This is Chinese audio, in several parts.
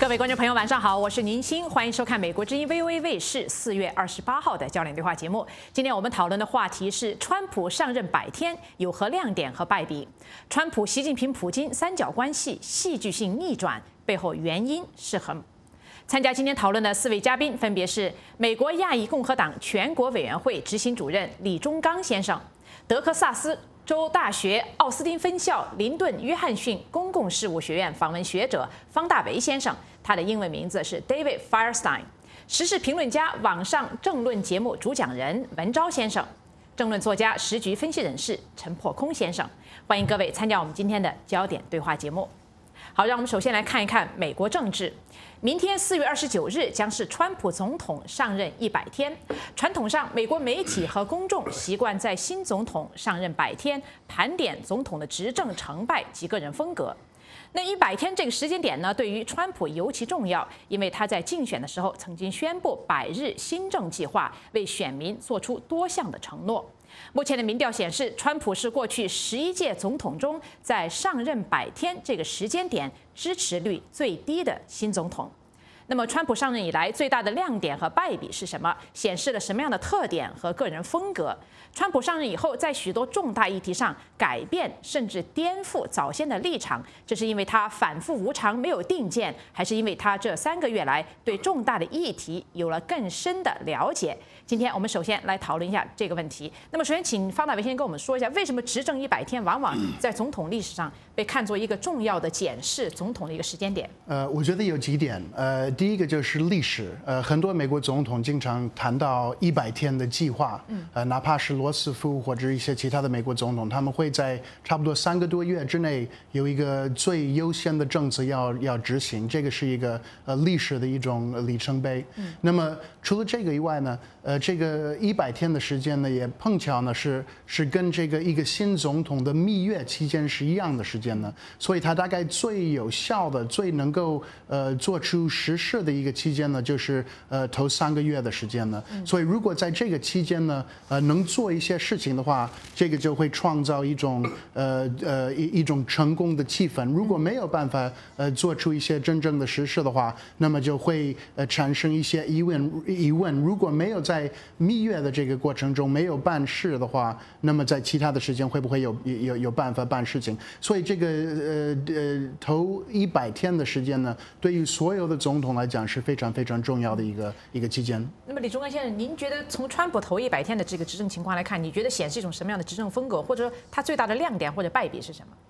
各位观众朋友，晚上好，我是宁鑫，欢迎收看美国之音 VOA 卫视4月28号的焦点对话节目。今天我们讨论的话题是川普上任100天有何亮点和败笔？川普、习近平、普京三角关系戏剧性逆转背后原因是何？参加今天讨论的4位嘉宾分别是美国亚裔共和党全国委员会执行主任李忠刚先生、德克萨斯州大学奥斯汀分校林顿·约翰逊公共事务学院访问学者方大为先生，他的英文名字是 David Firestein， 时事评论家、网上政论节目主讲人文昭先生，政论作家、时局分析人士陈破空先生。欢迎各位参加我们今天的焦点对话节目。好，让我们首先来看一看美国政治。明天4月29日将是川普总统上任100天。传统上，美国媒体和公众习惯在新总统上任100天盘点总统的执政成败及个人风格。那100天这个时间点呢，对于川普尤其重要，因为他在竞选的时候曾经宣布100日新政计划，为选民做出多项的承诺。目前的民调显示，川普是过去11届总统中在上任100天这个时间点支持率最低的新总统。那么，川普上任以来最大的亮点和败笔是什么？显示了什么样的特点和个人风格？川普上任以后，在许多重大议题上改变甚至颠覆早先的立场，这是因为他反复无常，没有定见，还是因为他这3个月来对重大的议题有了更深的了解？今天我们首先来讨论一下这个问题。那么，首先请方大为先跟我们说一下，为什么执政100天往往在总统历史上被看作一个重要的检视总统的一个时间点？ 我觉得有几点。第一个就是历史。很多美国总统经常谈到100天的计划。哪怕是罗斯福或者一些其他的美国总统，他们会在差不多3个多月之内有一个最优先的政策要执行。这个是一个历史的一种里程碑。那么除了这个以外呢？这个100天的时间呢，也碰巧呢是跟这个一个新总统的蜜月期间是一样的时间呢，所以它大概最有效的、最能够做出实事的一个期间呢，就是头3个月的时间呢。所以如果在这个期间呢，能做一些事情的话，这个就会创造一种一种成功的气氛。如果没有办法做出一些真正的实事的话，那么就会产生一些疑问。如果没有在蜜月的这个过程中没有办事的话，那么在其他的时间会不会有办法办事情？所以这个头100天的时间呢，对于所有的总统来讲是非常非常重要的一个期间。那么李忠刚先生，您觉得从川普头100天的这个执政情况来看，你觉得显示一种什么样的执政风格，或者说他最大的亮点或者败笔是什么？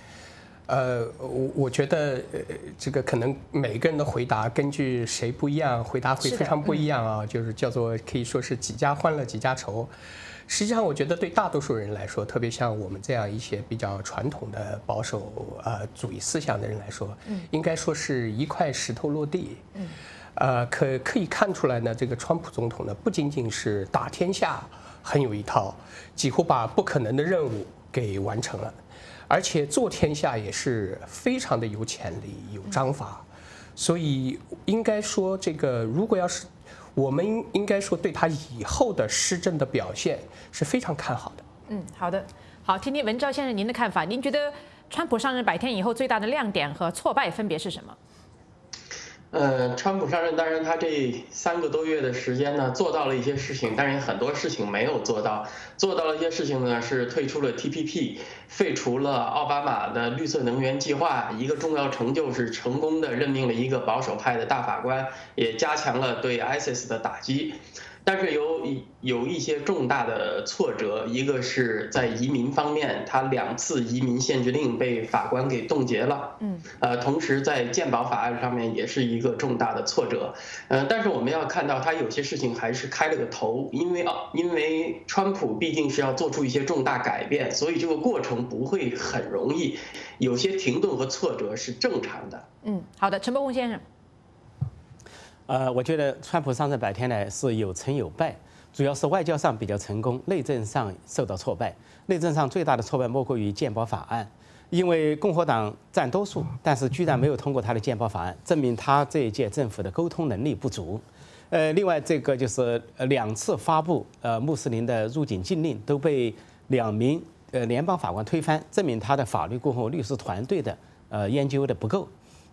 我觉得这个可能每个人的回答根据谁不一样，回答会非常不一样啊，就是叫做可以说是几家欢乐几家愁。实际上，我觉得对大多数人来说，特别像我们这样一些比较传统的保守主义思想的人来说，应该说是一块石头落地。可以看出来呢，这个川普总统呢，不仅仅是打天下很有一套，几乎把不可能的任务给完成了。而且做天下也是非常的有潜力、有章法，所以应该说，这个如果要是我们应该说对他以后的施政的表现是非常看好的。 好的，好，听听文昭先生您的看法。您觉得川普上任100天以后最大的亮点和挫败分别是什么？ 川普上任，当然他这3个多月的时间呢，做到了一些事情，但是很多事情没有做到。做到了一些事情呢，是退出了 TPP， 废除了奥巴马的绿色能源计划。一个重要成就是成功的任命了一个保守派的大法官，也加强了对 ISIS 的打击。但是有一些重大的挫折，一个是在移民方面，他2次移民限制令被法官给冻结了。同时在健保法案上面也是一个重大的挫折。但是我们要看到他有些事情还是开了个头，因为川普毕竟是要做出一些重大改变，所以这个过程不会很容易，有些停顿和挫折是正常的。 好的，陈伯宏先生。 我觉得川普上任100天呢是有成有败，主要是外交上比较成功，内政上受到挫败。内政上最大的挫败莫过于健保法案，因为共和党占多数，但是居然没有通过他的健保法案，证明他这一届政府的沟通能力不足。另外这个就是2次发布穆斯林的入境禁令都被2名联邦法官推翻，证明他的法律顾问律师团队的研究的不够。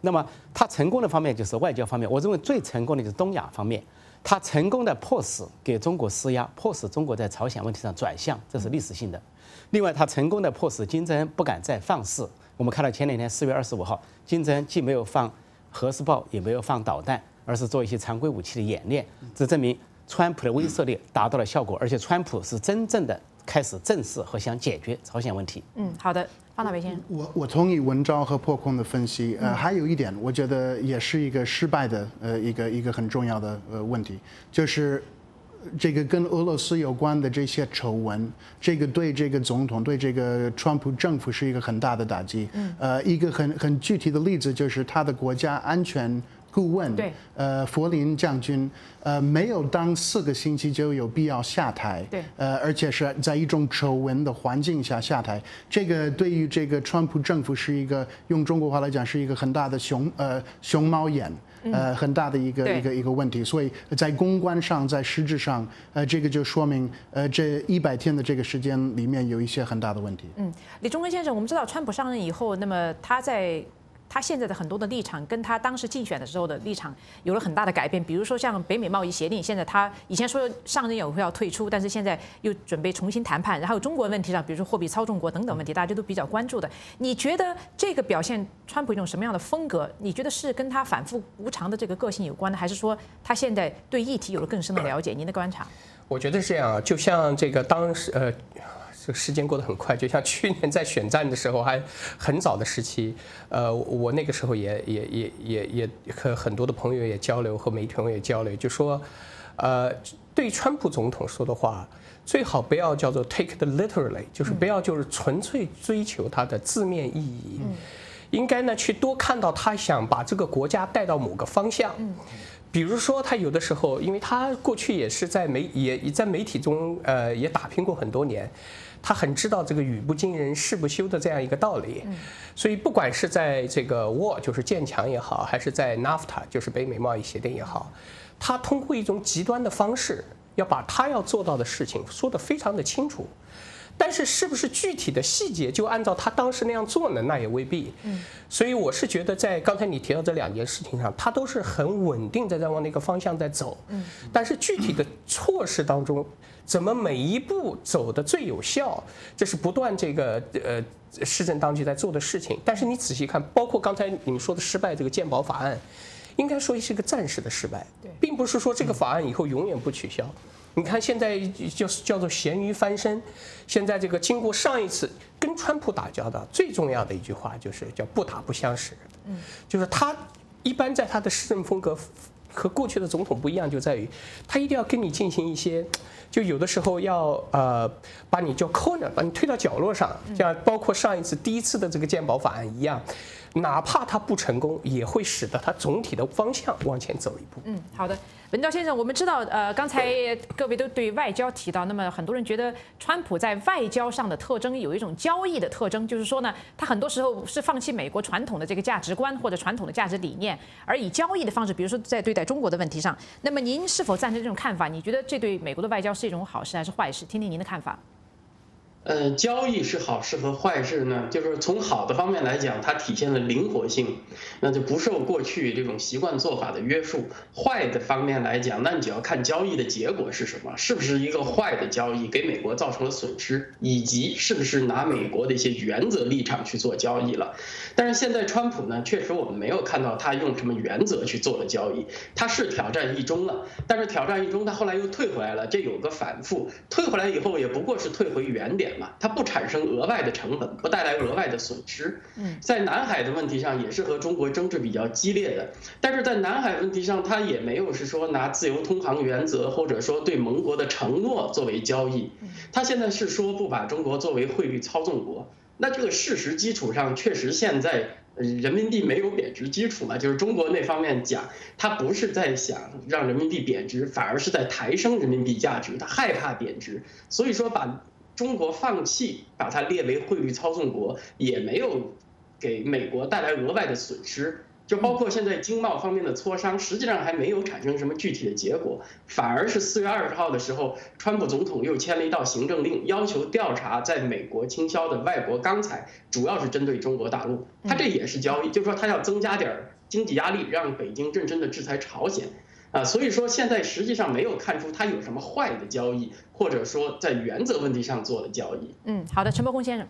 那么他成功的方面就是外交方面，我认为最成功的就是东亚方面，他成功的迫使给中国施压，迫使中国在朝鲜问题上转向，这是历史性的。另外，他成功的迫使金正恩不敢再放肆。我们看到前2天4月25号，金正恩既没有放核试爆，也没有放导弹，而是做一些常规武器的演练，这证明川普的威慑力达到了效果，而且川普是真正的开始正视和想解决朝鲜问题。 好的，方大为先生， 我同意文昭和破空的分析。还有一点，我觉得也是一个失败的一个很重要的问题，就是这个跟俄罗斯有关的这些丑闻，这个对这个总统、对这个川普政府是一个很大的打击。一个很具体的例子就是他的国家安全顾问，弗林将军，没有当4个星期就有必要下台，而且是在一种丑闻的环境下下台。这个对于这个川普政府是一个用中国话来讲是一个很大的熊猫眼。很大的一个问题，所以在公关上，在实质上，这个就说明，这100天的这个时间里面有一些很大的问题。 李宗根先生，我们知道川普上任以后，那么他现在的很多的立场跟他当时竞选的时候的立场有了很大的改变，比如说像北美贸易协定，现在他以前说上任以后要退出，但是现在又准备重新谈判，然后中国问题上，比如说货币操纵国等等问题，大家都比较关注的。你觉得这个表现川普一种什么样的风格？你觉得是跟他反复无常的这个个性有关的，还是说他现在对议题有了更深的了解？您的观察？ 我觉得是这样，就像这个当时这个时间过得很快，就像去年在选战的时候还很早的时期，我那个时候也和很多的朋友也交流，和媒体朋友也交流，就说，对川普总统说的话，最好不要叫做 take it literally， 就是不要就是纯粹追求它的字面意义，应该呢去多看到他想把这个国家带到某个方向。比如说，他有的时候，因为他过去也是在媒体中也打拼过很多年，他很知道这个语不惊人誓不休的这样一个道理。所以不管是在这个 WAR 就是建强也好，还是在 NAFTA 就是北美贸易协定也好，他通过一种极端的方式，要把他要做到的事情说得非常的清楚。但是是不是具体的细节就按照他当时那样做呢？那也未必。所以我是觉得，在刚才你提到这2件事情上，他都是很稳定在往那个方向在走。但是具体的措施当中，怎么每一步走得最有效，这是不断这个市政当局在做的事情。但是你仔细看，包括刚才你们说的失败这个健保法案，应该说是一个暂时的失败，并不是说这个法案以后永远不取消。你看现在叫做咸鱼翻身，现在这个经过上一次跟川普打交道，最重要的一句话就是叫不打不相识。就是他一般在他的施政风格和过去的总统不一样，就在于他一定要跟你进行一些，就有的时候要把你叫 corner， 把你推到角落上，像包括上一次第1次的这个健保法案一样。哪怕他不成功，也会使得他总体的方向往前走一步。 好的，文昭先生，我们知道，刚才各位都对外交提到，那么很多人觉得川普在外交上的特征有一种交易的特征，就是说呢，他很多时候是放弃美国传统的这个价值观或者传统的价值理念，而以交易的方式，比如说在对待中国的问题上。那么您是否赞成这种看法？你觉得这对美国的外交是一种好事还是坏事？听听您的看法。 交易是好事和坏事呢？就是从好的方面来讲，它体现了灵活性，那就不受过去这种习惯做法的约束。坏的方面来讲，那你就要看交易的结果是什么，是不是一个坏的交易，给美国造成了损失，以及是不是拿美国的一些原则立场去做交易了。但是现在川普呢，确实我们没有看到他用什么原则去做的交易，他是挑战一中了，但是挑战一中他后来又退回来了，这有个反复，退回来以后也不过是退回原点。它不产生额外的成本，不带来额外的损失。在南海的问题上也是和中国争执比较激烈的，但是在南海问题上，它也没有是说拿自由通航原则或者说对盟国的承诺作为交易，它现在是说不把中国作为汇率操纵国。那这个事实基础上，确实现在人民币没有贬值基础嘛，就是中国那方面讲，它不是在想让人民币贬值，反而是在抬升人民币价值，它害怕贬值，所以说把中国放弃把它列为汇率操纵国，也没有给美国带来额外的损失。就包括现在经贸方面的磋商，实际上还没有产生什么具体的结果，反而是4月20号的时候，川普总统又签了一道行政令，要求调查在美国倾销的外国钢材，主要是针对中国大陆。他这也是交易，就是说他要增加点经济压力，让北京认真的制裁朝鲜。所以说现在实际上没有看出他有什么坏的交易，或者说在原则问题上做的交易。 好的，陈伯宏先生。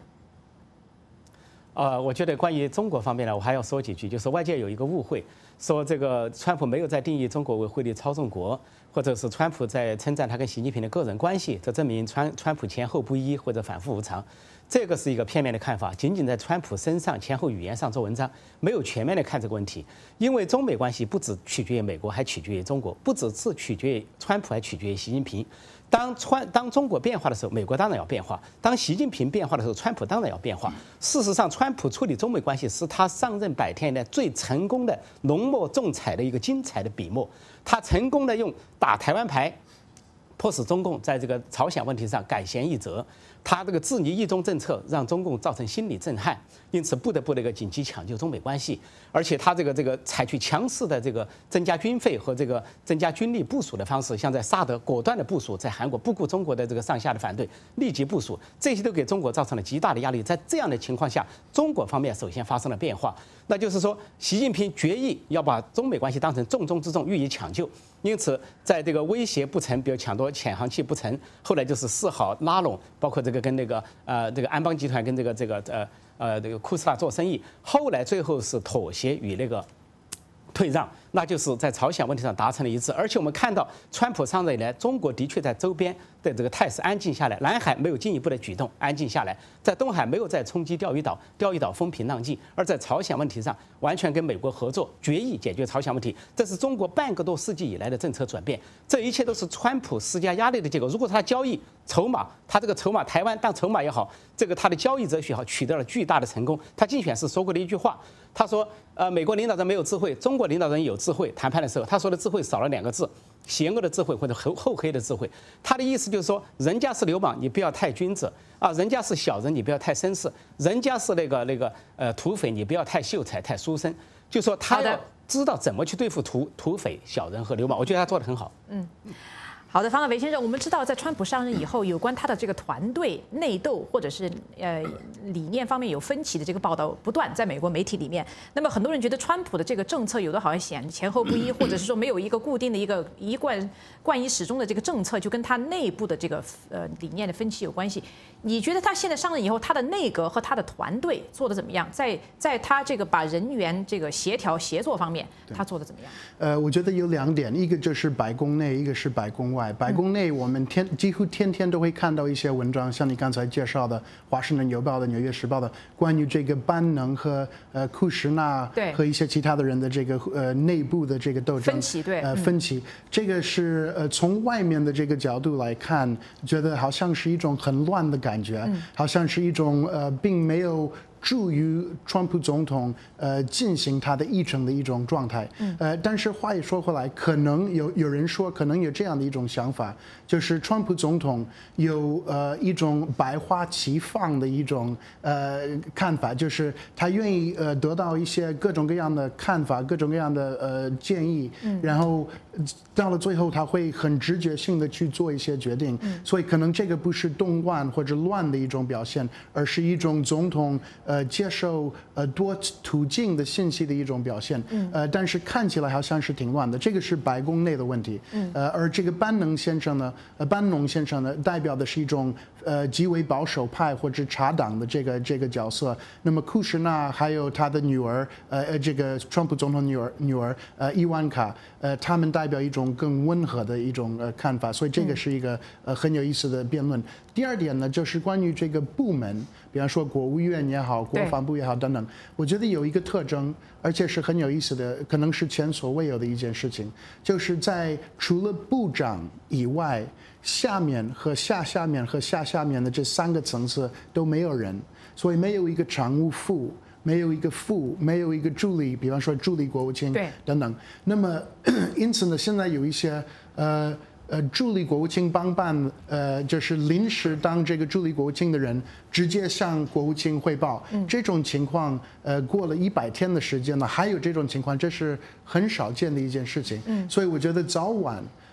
我觉得关于中国方面呢，我还要说几句，就是外界有一个误会，说这个川普没有在定义中国为汇率操纵国，或者是川普在称赞他跟习近平的个人关系，这证明川普前后不一或者反复无常。这个是一个片面的看法，仅仅在川普身上前后语言上做文章，没有全面的看这个问题。因为中美关系不只取决于美国，还取决于中国，不只是取决于川普，还取决于习近平。当中国变化的时候，美国当然要变化；当习近平变化的时候，川普当然要变化。事实上，川普处理中美关系是他上任100天以来最成功的浓墨重彩的一个精彩的笔墨。他成功的用打台湾牌，迫使中共在这个朝鲜问题上改弦易辙。他这个制尼一中政策让中共造成心理震撼，因此不得不紧急抢救中美关系。而且他这个采取强势的这个增加军费和这个增加军力部署的方式，像在萨德果断的部署，在韩国不顾中国的这个上下的反对，立即部署，这些都给中国造成了极大的压力。在这样的情况下，中国方面首先发生了变化，那就是说习近平决意要把中美关系当成重中之重予以抢救。因此，在这个威胁不成，比如抢夺潜航器不成，后来就是示好拉拢，包括这个跟这个安邦集团跟这个库斯拉做生意，后来最后是妥协与那个退让，那就是在朝鲜问题上达成了一致。而且我们看到，川普上任以来，中国的确在周边的这个态势安静下来，南海没有进一步的举动，安静下来；在东海没有再冲击钓鱼岛，钓鱼岛风平浪静；而在朝鲜问题上，完全跟美国合作，决议解决朝鲜问题。这是中国半个多世纪以来的政策转变，这一切都是川普施加压力的结果。如果他交易筹码，他这个筹码，台湾当筹码也好，这个他的交易哲学好，取得了巨大的成功。他竞选时说过的一句话，他说：美国领导人没有智慧，中国领导人有智慧。谈判的时候，他说的智慧少了2个字，邪恶的智慧或者厚黑的智慧。他的意思就是说，人家是流氓，你不要太君子啊；人家是小人，你不要太绅士；人家是土匪，你不要太秀才、太书生。就说他要知道怎么去对付土匪、小人和流氓。我觉得他做得很好。 好的，方可维先生，我们知道在川普上任以后，有关他的这个团队内斗或者是理念方面有分歧的这个报道不断在美国媒体里面。那么很多人觉得川普的这个政策有的好像显前后不一，或者是说没有一个固定的一贯以始终的这个政策，就跟他内部的这个理念的分歧有关系。你觉得他现在上任以后，他的内阁和他的团队做得怎么样？在他这个把人员这个协作方面，他做得怎么样？ 我觉得有2点，一个就是白宫内，一个是白宫外。白宫内，我们几乎天天都会看到一些文章，像你刚才介绍的《华盛顿邮报》的《纽约时报》的，关于这个班农和库什纳和一些其他的人的这个内部的这个斗争分歧。这个是从外面的这个角度来看，觉得好像是一种很乱的感觉，好像是一种并没有助于川普总统进行他的议程的一种状态。但是话也说回来，可能有人说，可能有这样的一种想法，就是川普总统有一种百花齐放的一种看法，就是他愿意得到一些各种各样的看法、各种各样的建议，然后到了最后他会很直觉性的去做一些决定。所以可能这个不是动乱或者乱的一种表现，而是一种总统接受多途径的信息的一种表现。但是看起来好像是挺乱的，这个是白宫内的问题。而这个班农先生呢，代表的是一种极为保守派或者茶党的这个角色。那么库什纳还有他的女儿，这个川普总统女儿伊万卡，他们代表一种更温和的一种看法。所以这个是一个很有意思的辩论。第2点呢，就是关于这个部门，比方说国务院也好，国防部也好等等，我觉得有一个特征，而且是很有意思的，可能是前所未有的一件事情，就是在除了部长以外，下面和下面和下面的这3个层次都没有人，所以没有一个常务副，没有一个副，没有一个助理，比方说助理国务卿等等。那么因此呢，现在有一些助理国务卿帮办，就是临时当这个助理国务卿的人，直接向国务卿汇报。这种情况，过了100天的时间了，还有这种情况，这是很少见的一件事情。所以我觉得早晚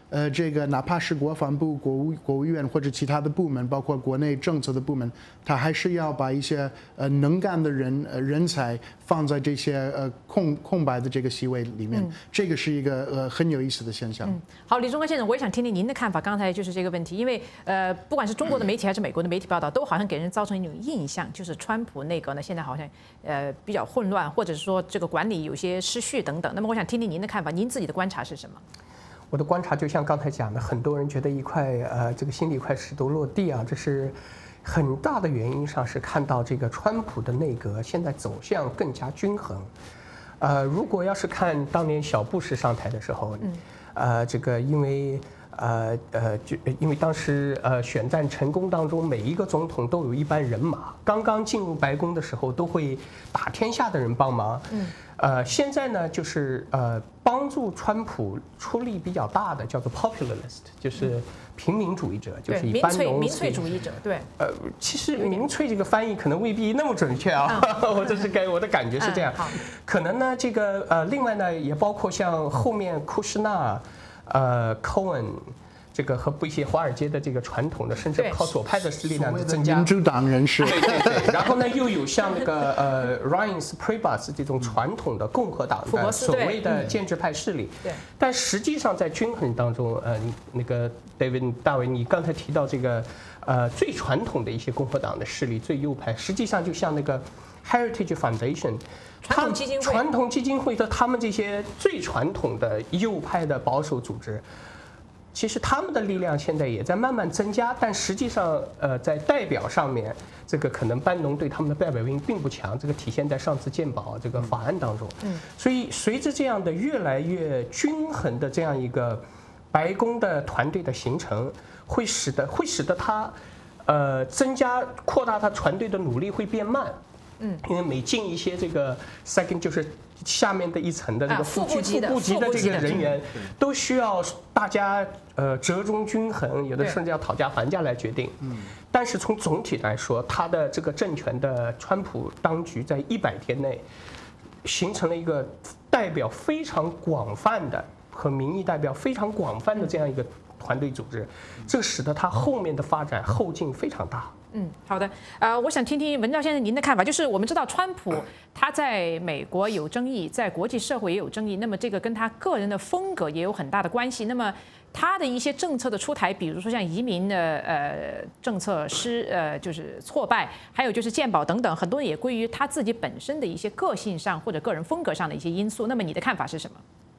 这个哪怕是国防部、国务院或者其他的部门，包括国内政策的部门，他还是要把一些能干的人才放在这些空白的这个席位里面。这个是一个很有意思的现象。 好，李忠刚先生，我也想听听您的看法。刚才就是这个问题，因为不管是中国的媒体还是美国的媒体报道，都好像给人造成一种印象，就是川普内阁呢现在好像比较混乱，或者是说这个管理有些失序等等。那么我想听听您的看法，您自己的观察是什么？ 我的观察就像刚才讲的，很多人觉得这个心里一块石头落地啊，这是很大的原因上是看到这个川普的内阁现在走向更加均衡。如果要是看当年小布什上台的时候，这个因为当时选战成功当中，每一个总统都有一班人马，刚刚进入白宫的时候都会打天下的人帮忙。现在呢，就是帮助川普出力比较大的叫做 popularist， 就是平民主义者，就是一般民粹主义者。对。 其实民粹这个翻译可能未必那么准确啊，我的感觉是这样。可能呢，这个另外呢，也包括像后面库什纳、Cohen。这个和一些华尔街的这个传统的，甚至靠左派的力量的增加， 民主党人士， 对。然后呢，又有像那个Reince Priebus 这种传统的共和党的所谓的建制派势力。 对。 但实际上在均衡当中，那个大卫，你刚才提到这个最传统的一些共和党的势力，最右派，实际上就像那个 Heritage Foundation。传统基金会的他们这些最传统的右派的保守组织。其实他们的力量现在也在慢慢增加，但实际上，在代表上面，这个可能班农对他们的代表性并不强，这个体现在上次健保这个法案当中。所以随着这样的越来越均衡的这样一个白宫的团队的形成，会使得他，扩大他团队的努力会变慢。因为每进一些这个 second 就是下面的一层的这个副部级的这个人员，都需要大家折中均衡，有的甚至要讨价还价来决定。但是从总体来说，他的这个政权的川普当局在100天内形成了一个代表非常广泛的和民意代表非常广泛的这样一个团队组织，这使得他后面的发展后劲非常大。 好的，我想听听文照先生您的看法。就是我们知道川普他在美国有争议，在国际社会也有争议，那么这个跟他个人的风格也有很大的关系。那么他的一些政策的出台，比如说像移民的政策就是挫败，还有就是健保等等，很多也归于他自己本身的一些个性上或者个人风格上的一些因素。那么你的看法是什么？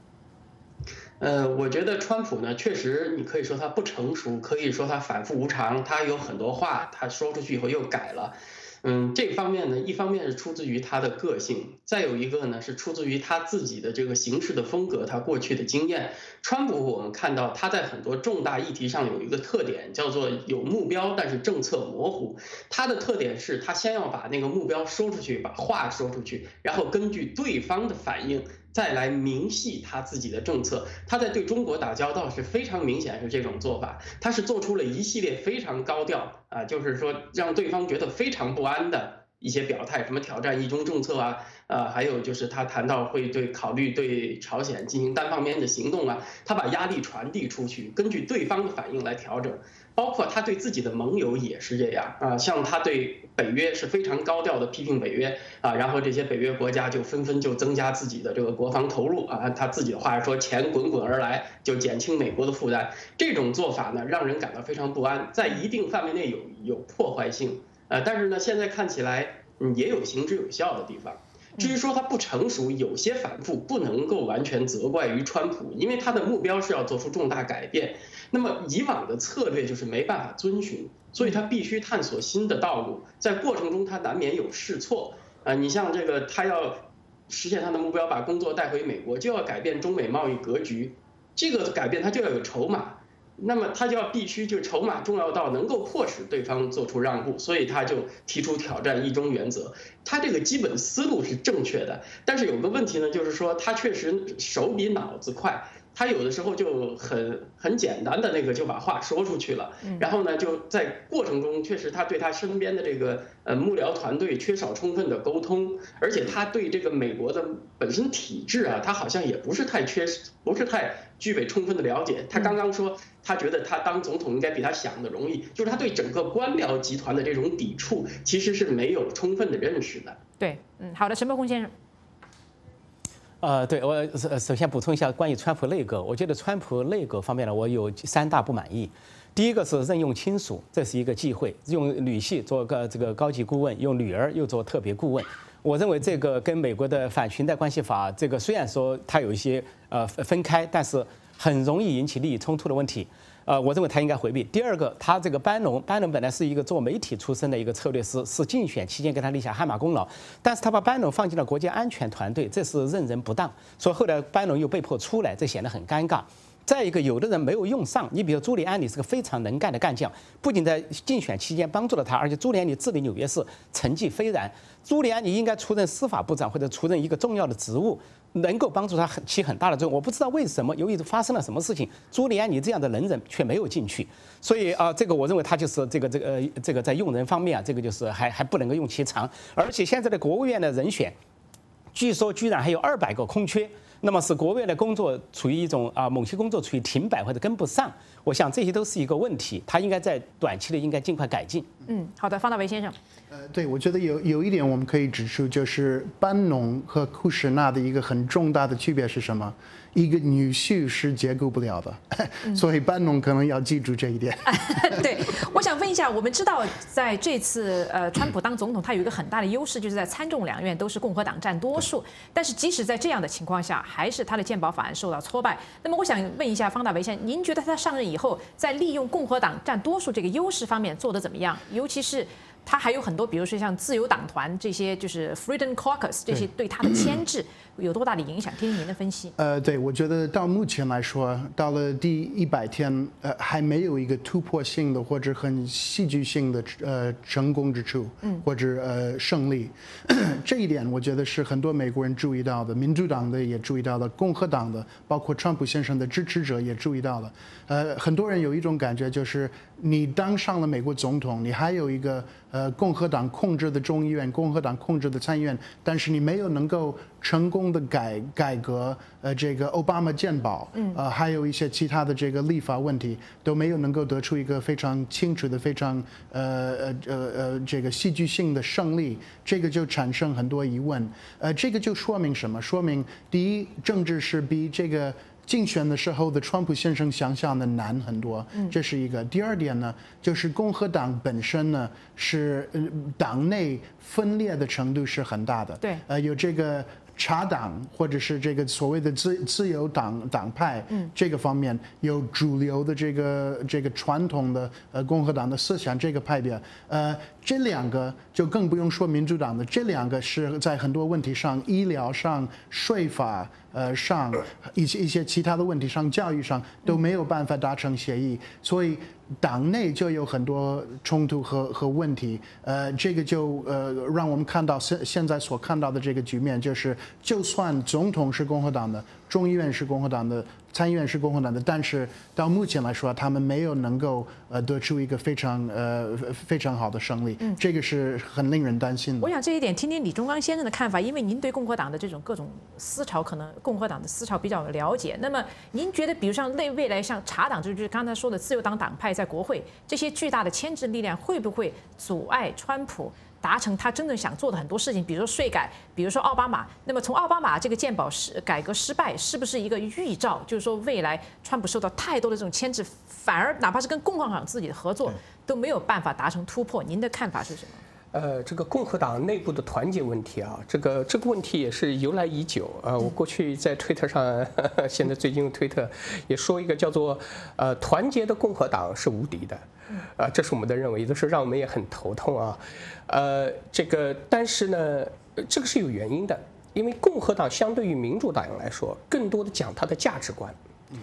我觉得川普呢，确实你可以说他不成熟，可以说他反复无常，他有很多话他说出去以后又改了。这方面呢，一方面是出自于他的个性，再有一个呢是出自于他自己的这个行事的风格，他过去的经验。川普我们看到他在很多重大议题上有一个特点，叫做有目标，但是政策模糊。他的特点是他先要把那个目标说出去，把话说出去，然后根据对方的反应再来明细他自己的政策。他在对中国打交道是非常明显是这种做法，他是做出了一系列非常高调就是说让对方觉得非常不安的一些表态，什么挑战一中政策还有就是他谈到会考虑对朝鲜进行单方面的行动他把压力传递出去，根据对方的反应来调整。包括他对自己的盟友也是这样像他对北约是非常高调的批评北约然后这些北约国家就纷纷就增加自己的这个国防投入按他自己的话说，钱滚滚而来，就减轻美国的负担。这种做法呢，让人感到非常不安，在一定范围内有破坏性但是呢，现在看起来也有行之有效的地方。至于说他不成熟，有些反复不能够完全责怪于川普，因为他的目标是要做出重大改变。那么以往的策略就是没办法遵循，所以他必须探索新的道路，在过程中他难免有试错你像这个他要实现他的目标，把工作带回美国，就要改变中美贸易格局，这个改变他就要有筹码。那么他就要必须就筹码重要到能够迫使对方做出让步，所以他就提出挑战一中原则。他这个基本思路是正确的，但是有个问题呢，就是说他确实手比脑子快。 他有的时候就很简单的那个就把话说出去了，然后呢就在过程中确实他对他身边的这个幕僚团队缺少充分的沟通，而且他对这个美国的本身体制啊，他好像也不是太具备充分的了解。他刚刚说他觉得他当总统应该比他想的容易，就是他对整个官僚集团的这种抵触其实是没有充分的认识的。 对，好的，陈伯宏先生。 对，我首先补充一下关于川普内阁，我觉得川普内阁方面呢，我有3大不满意。第一个是任用亲属，这是一个忌讳，用女婿做这个高级顾问，用女儿又做特别顾问。我认为这个跟美国的反裙带关系法这个虽然说它有一些分开，但是很容易引起利益冲突的问题。我认为他应该回避。第二个，他这个班农本来是一个做媒体出身的一个策略师，是竞选期间给他立下汗马功劳，但是他把班农放进了国家安全团队，这是任人不当，所以后来班农又被迫出来，这显得很尴尬。再一个，有的人没有用上，你比如朱利安尼是个非常能干的干将，不仅在竞选期间帮助了他，而且朱利安尼治理纽约市成绩斐然。朱利安尼应该出任司法部长或者出任一个重要的职务，能够帮助他起很大的作用。我不知道为什么，由于发生了什么事情，朱利安尼这样的能人却没有进去。所以这个我认为他就是这个在用人方面啊，这个就是还不能够用其长。而且现在的国务院的人选，据说居然还有200个空缺。那么使国务院的工作处于一种某些工作处于停摆或者跟不上，我想这些都是一个问题，他应该在短期内应该尽快改进。 好的，方大为先生。 对，我觉得有一点我们可以指出，就是班农和库什纳的一个很重大的区别是什么？一个女婿是解构不了的，所以班农可能要记住这一点。 对，我想问一下，我们知道在这次川普当总统，他有一个很大的优势，就是在参众两院都是共和党占多数。但是即使在这样的情况下，还是他的健保法案受到挫败。那么我想问一下方大为先生，您觉得他上任以后，在利用共和党占多数这个优势方面做得怎么样？尤其是他还有很多，比如说像自由党团这些，就是 Freedom Caucus 这些对他的牵制有多大的影响？听听您的分析。 对，我觉得到目前来说，到了第100天，还没有一个突破性的或者很戏剧性的成功之处，或者胜利。这一点我觉得是很多美国人注意到的，民主党的也注意到了，共和党的，包括川普先生的支持者也注意到了。很多人有一种感觉，就是你当上了美国总统，你还有一个共和党控制的众议院、共和党控制的参议院，但是你没有能够成功的改革这个奥巴马健保，还有一些其他的这个立法问题都没有能够得出一个非常清楚的、非常这个戏剧性的胜利，这个就产生很多疑问。这个就说明什么？说明第一，政治是比这个竞选的时候的川普先生想象的难很多，这是一个。第二点呢，就是共和党本身呢是党内分裂的程度是很大的， 对， 有这个茶党或者是这个所谓的自由党派，这个方面有主流的这个传统的共和党的思想这个派别，这两个就更不用说民主党的，这两个是在很多问题上，医疗上、税法上一些其他的问题上、教育上都没有办法达成协议，所以党内就有很多冲突和问题。这个就让我们看到现在所看到的这个局面，就是就算总统是共和党的，众议院是共和党的，参议院是共和党的，但是到目前来说，他们没有能够得出一个非常好的胜利，这个是很令人担心的。 我想这一点听听李忠刚先生的看法，因为您对共和党的这种各种思潮，可能共和党的思潮比较了解。那么您觉得，比如像未来像茶党，就是刚才说的自由党党派在国会这些巨大的牵制力量，会不会阻碍川普达成他真正想做的很多事情，比如说税改，比如说奥巴马。那么从奥巴马这个健保改革失败，是不是一个预兆？就是说未来川普受到太多的这种牵制，反而哪怕是跟共和党自己的合作都没有办法达成突破。您的看法是什么？ 这个共和党内部的团结问题啊，这个问题也是由来已久啊。我过去在推特上，现在最近用推特也说一个叫做团结的共和党是无敌的，这是我们的认为，有的时候让我们也很头痛啊。但是呢，这个是有原因的，因为共和党相对于民主党来说，更多的讲它的价值观。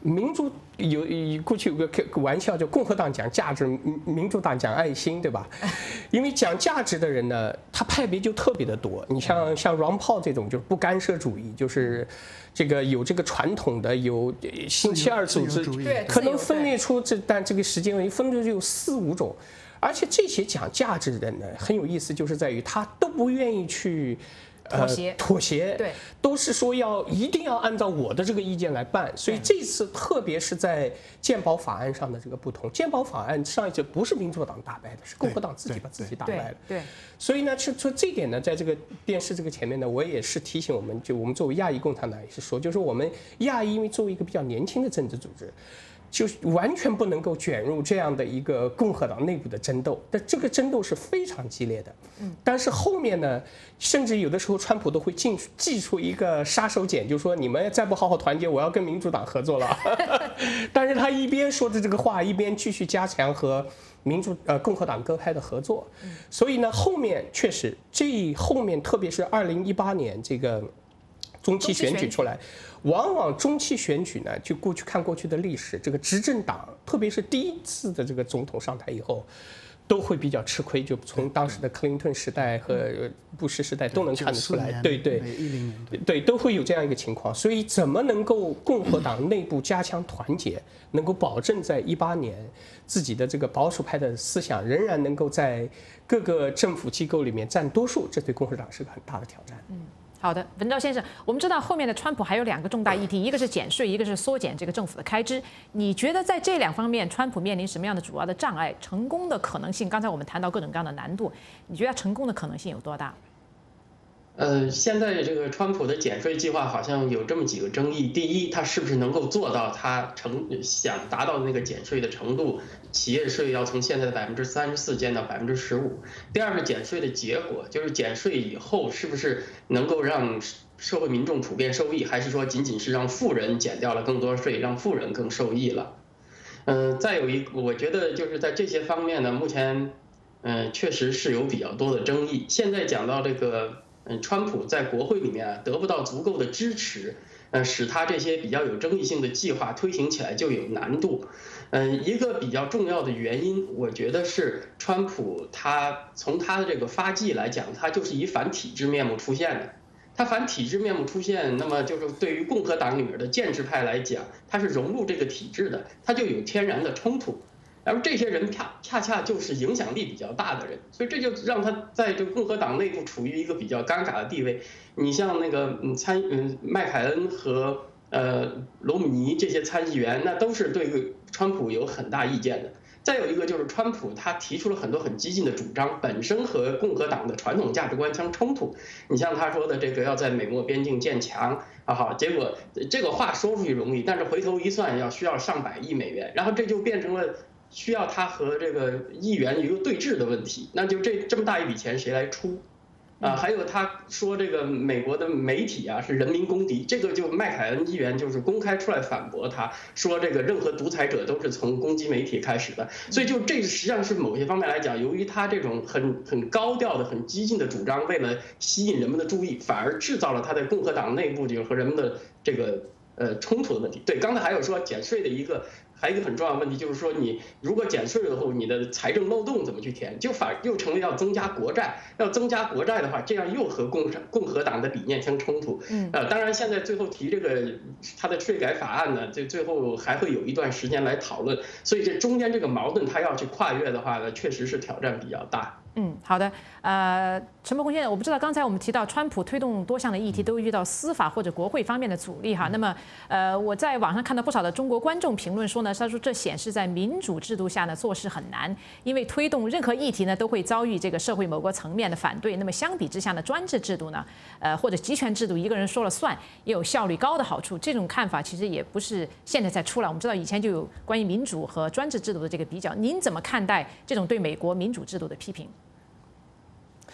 民主过去有个玩笑，叫共和党讲价值，民主党讲爱心，对吧？因为讲价值的人呢，他派别就特别的多。你像Ron Paul这种就是不干涉主义，就是这个有这个传统的有星期二组织，可能分裂出但这个时间分裂就有4、5种。而且这些讲价值的人呢，很有意思，就是在于他都不愿意去妥协， 对， 都是说一定要按照我的这个意见来办。所以这次特别是在健保法案上的这个不同，健保法案上一次不是民主党打败的，是共和党自己把自己打败了。 对， 所以呢，说这点呢，在这个电视这个前面呢，我也是提醒我们，我们作为亚裔共产党也是说，就是我们亚裔因为作为一个比较年轻的政治组织，就是完全不能够卷入这样的一个共和党内部的争斗，但这个争斗是非常激烈的。但是后面呢，甚至有的时候川普都会祭出一个杀手锏，就说你们再不好好团结，我要跟民主党合作了。但是他一边说着这个话，一边继续加强和共和党各派的合作。所以呢，后面确实后面特别是2018年这个中期选举出来，往往中期选举呢，就看过去的历史，这个执政党，特别是第一次的这个总统上台以后，都会比较吃亏，就从当时的克林顿时代和布什时代都能看得出来，对，都会有这样一个情况。所以怎么能够共和党内部加强团结，能够保证在18年自己的这个保守派的思想仍然能够在各个政府机构里面占多数，这对共和党是个很大的挑战。 好的，文昭先生，我们知道后面的川普还有2个重大议题，一个是减税，一个是缩减这个政府的开支。你觉得在这2方面，川普面临什么样的主要的障碍？成功的可能性？刚才我们谈到各种各样的难度，你觉得成功的可能性有多大？ 现在这个川普的减税计划好像有这么几个争议。第一，他是不是能够做到他想达到的那个减税的程度？企业税要从现在的34%减到15%。第二是减税的结果，就是减税以后是不是能够让社会民众普遍受益，还是说仅仅是让富人减掉了更多税，让富人更受益了？再有一个，我觉得就是在这些方面呢，目前确实是有比较多的争议。现在讲到这个。川普在国会里面得不到足够的支持，使他这些比较有争议性的计划推行起来就有难度。一个比较重要的原因，我觉得是川普从他的这个发迹来讲，他就是以反体制面目出现的。他反体制面目出现，那么就是对于共和党里面的建制派来讲，他是融入这个体制的，他就有天然的冲突。而这些人恰恰就是影响力比较大的人，所以这就让他在这个共和党内部处于一个比较尴尬的地位。你像那个麦凯恩和罗姆尼这些参议员，那都是对川普有很大意见的。再有一个就是川普他提出了很多很激进的主张，本身和共和党的传统价值观相冲突。你像他说的这个要在美墨边境建墙啊，好，结果这个话说出去容易，但是回头一算需要上百亿美元，然后这就变成了。需要他和这个议员有一个对峙的问题，那就这么大一笔钱谁来出？还有他说这个美国的媒体啊是人民公敌，这个就麦凯恩议员就是公开出来反驳他，说这个任何独裁者都是从攻击媒体开始的，所以就这实际上是某些方面来讲，由于他这种很高调的、很激进的主张，为了吸引人们的注意，反而制造了他在共和党内部就和人们的这个冲突的问题。对，刚才还有说减税的还有一个很重要的问题，就是说你如果减税了后，你的财政漏洞怎么去填？又成了要增加国债，要增加国债的话，这样又和共和党的理念相冲突。当然现在最后提这个他的税改法案呢，最后还会有一段时间来讨论，所以这中间这个矛盾他要去跨越的话呢，确实是挑战比较大。 好的，陈伯宏先生，我不知道刚才我们提到川普推动多项的议题都遇到司法或者国会方面的阻力哈。那么我在网上看到不少的中国观众评论说呢，他说这显示在民主制度下呢做事很难，因为推动任何议题呢都会遭遇这个社会某个层面的反对。那么相比之下呢，专制制度呢，或者集权制度一个人说了算，也有效率高的好处。这种看法其实也不是现在才出来，我们知道以前就有关于民主和专制制度的这个比较。您怎么看待这种对美国民主制度的批评？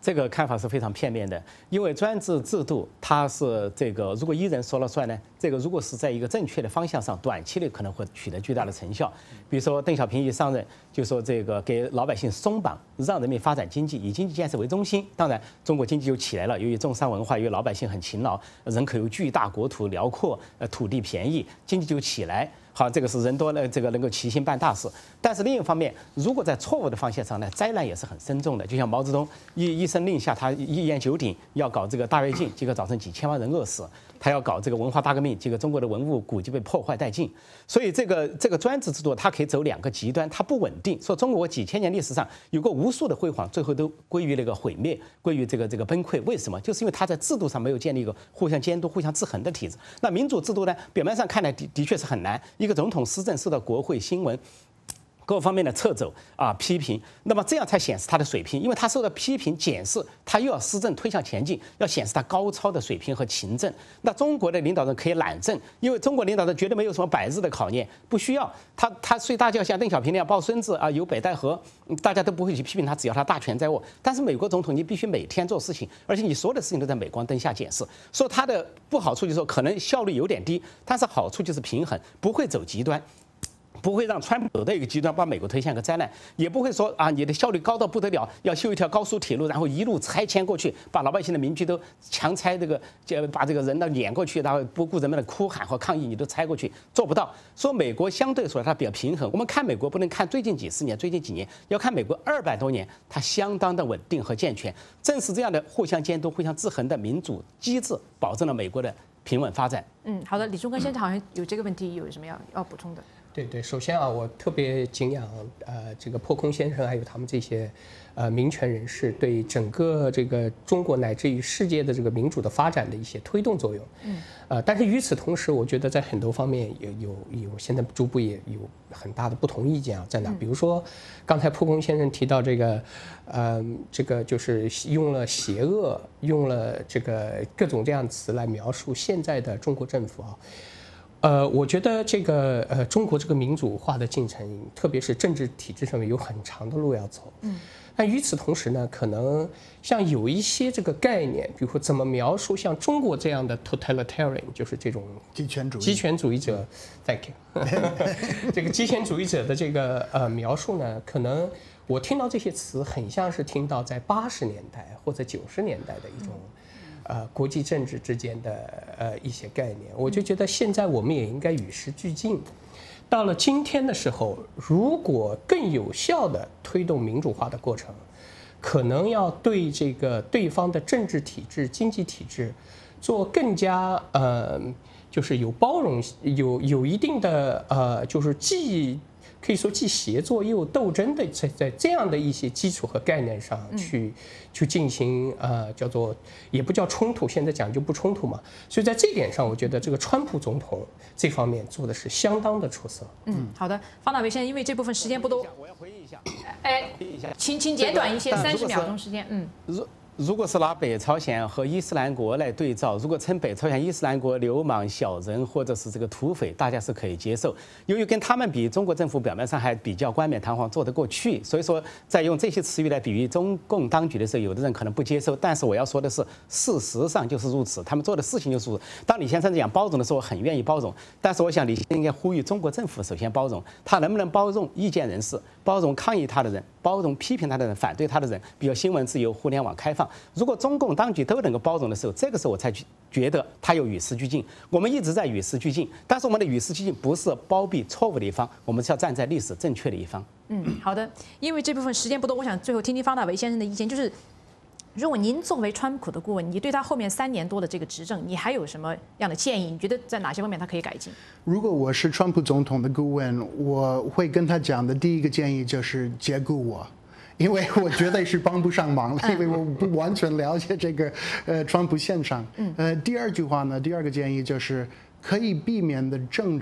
这个看法是非常片面的，因为专制制度它是这个，如果一人说了算呢，这个如果是在一个正确的方向上，短期内可能会取得巨大的成效。比如说邓小平一上任就说这个给老百姓松绑，让人民发展经济，以经济建设为中心。当然，中国经济就起来了，由于重商文化，由于老百姓很勤劳，人口又巨大，国土辽阔，土地便宜，经济就起来。好，这个是人多呢，这个能够齐心办大事。但是另一方面，如果在错误的方向上呢，灾难也是很深重的。就像毛泽东一声令下，他一言九鼎，要搞这个大跃进，结果造成几千万人饿死；他要搞这个文化大革命，结果中国的文物古迹被破坏殆尽。所以这个专制制度，它可以走两个极端，它不稳定。说中国几千年历史上有过无数的辉煌，最后都归于那个毁灭，归于这个崩溃。为什么？就是因为它在制度上没有建立一个互相监督、互相制衡的体制。那民主制度呢，表面上看来的确是很难。一个总统施政受到国会新闻各方面的掣肘批评，那么这样才显示他的水平，因为他受到批评检视，他又要施政推向前进，要显示他高超的水平和勤政。那中国的领导人可以懒政，因为中国领导人绝对没有什么百日的考验，不需要他睡大觉像邓小平那样抱孙子有北戴河，大家都不会去批评他，只要他大权在握。但是美国总统你必须每天做事情，而且你所有的事情都在镁光灯下检视。说他的不好处就是说可能效率有点低，但是好处就是平衡，不会走极端。不会让川普走到一个极端，把美国推向一个灾难，也不会说你的效率高到不得了，要修一条高速铁路，然后一路拆迁过去，把老百姓的民居都强拆把这个人呢撵过去，然后不顾人们的哭喊和抗议，你都拆过去，做不到。说美国相对说它比较平衡，我们看美国不能看最近几十年、最近几年，要看美国200多年，它相当的稳定和健全。正是这样的互相监督、互相制衡的民主机制，保证了美国的平稳发展。 好的，李忠根先生好像有这个问题，有什么要补充的？ 对，首先我特别敬仰这个破空先生还有他们这些民权人士对整个这个中国乃至于世界的这个民主的发展的一些推动作用。但是与此同时，我觉得在很多方面有现在逐步也有很大的不同意见在哪？比如说刚才破空先生提到这个就是用了邪恶，用了这个各种这样词来描述现在的中国政府我觉得这个中国这个民主化的进程，特别是政治体制上面有很长的路要走。但与此同时呢，可能像有一些这个概念，比如说怎么描述像中国这样的 totalitarian， 就是这种极权主义者 ，thank you， 这个极权主义者的这个描述呢，可能我听到这些词，很像是听到在80年代或者90年代的一种。国际政治之间的一些概念，我就觉得现在我们也应该与时俱进。到了今天的时候，如果更有效地推动民主化的过程，可能要对这个对方的政治体制、经济体制做更加就是有包容、有一定的就是可以说既协作又有斗争的，在这样的一些基础和概念上去进行叫做也不叫冲突，现在讲究不冲突嘛。所以在这点上，我觉得这个川普总统这方面做的是相当的出色。 好的，方大为先生，因为这部分时间不多， 我要回忆一下。 请简短一些，30秒钟时间。 如果是拿北朝鲜和伊斯兰国来对照，如果称北朝鲜伊斯兰国流氓小人或者是这个土匪，大家是可以接受。由于跟他们比，中国政府表面上还比较冠冕堂皇，做得过去，所以说在用这些词语来比喻中共当局的时候，有的人可能不接受。但是我要说的是，事实上就是如此，他们做的事情就是如此。当李先生讲包容的时候，我很愿意包容，但是我想李先生应该呼吁中国政府首先包容，他能不能包容意见人士，包容抗议他的人，包容批评他的人，反对他的人，比如新闻自由、互联网开放。如果中共当局都能够包容的时候，这个时候我才觉得他有与时俱进。我们一直在与时俱进，但是我们的与时俱进不是包庇错误的一方，我们是要站在历史正确的一方。 好的，因为这部分时间不多，我想最后听听方大为先生的意见，就是如果您作为川普的顾问，你对他后面3年多的这个执政，你还有什么样的建议？你觉得在哪些方面他可以改进？ 如果我是川普总统的顾问，我会跟他讲的第一个建议就是解雇我。因为我绝对是帮不上忙了，因为我不完全了解这个川普现场。第二句话呢，第二个建议就是可以避免的政治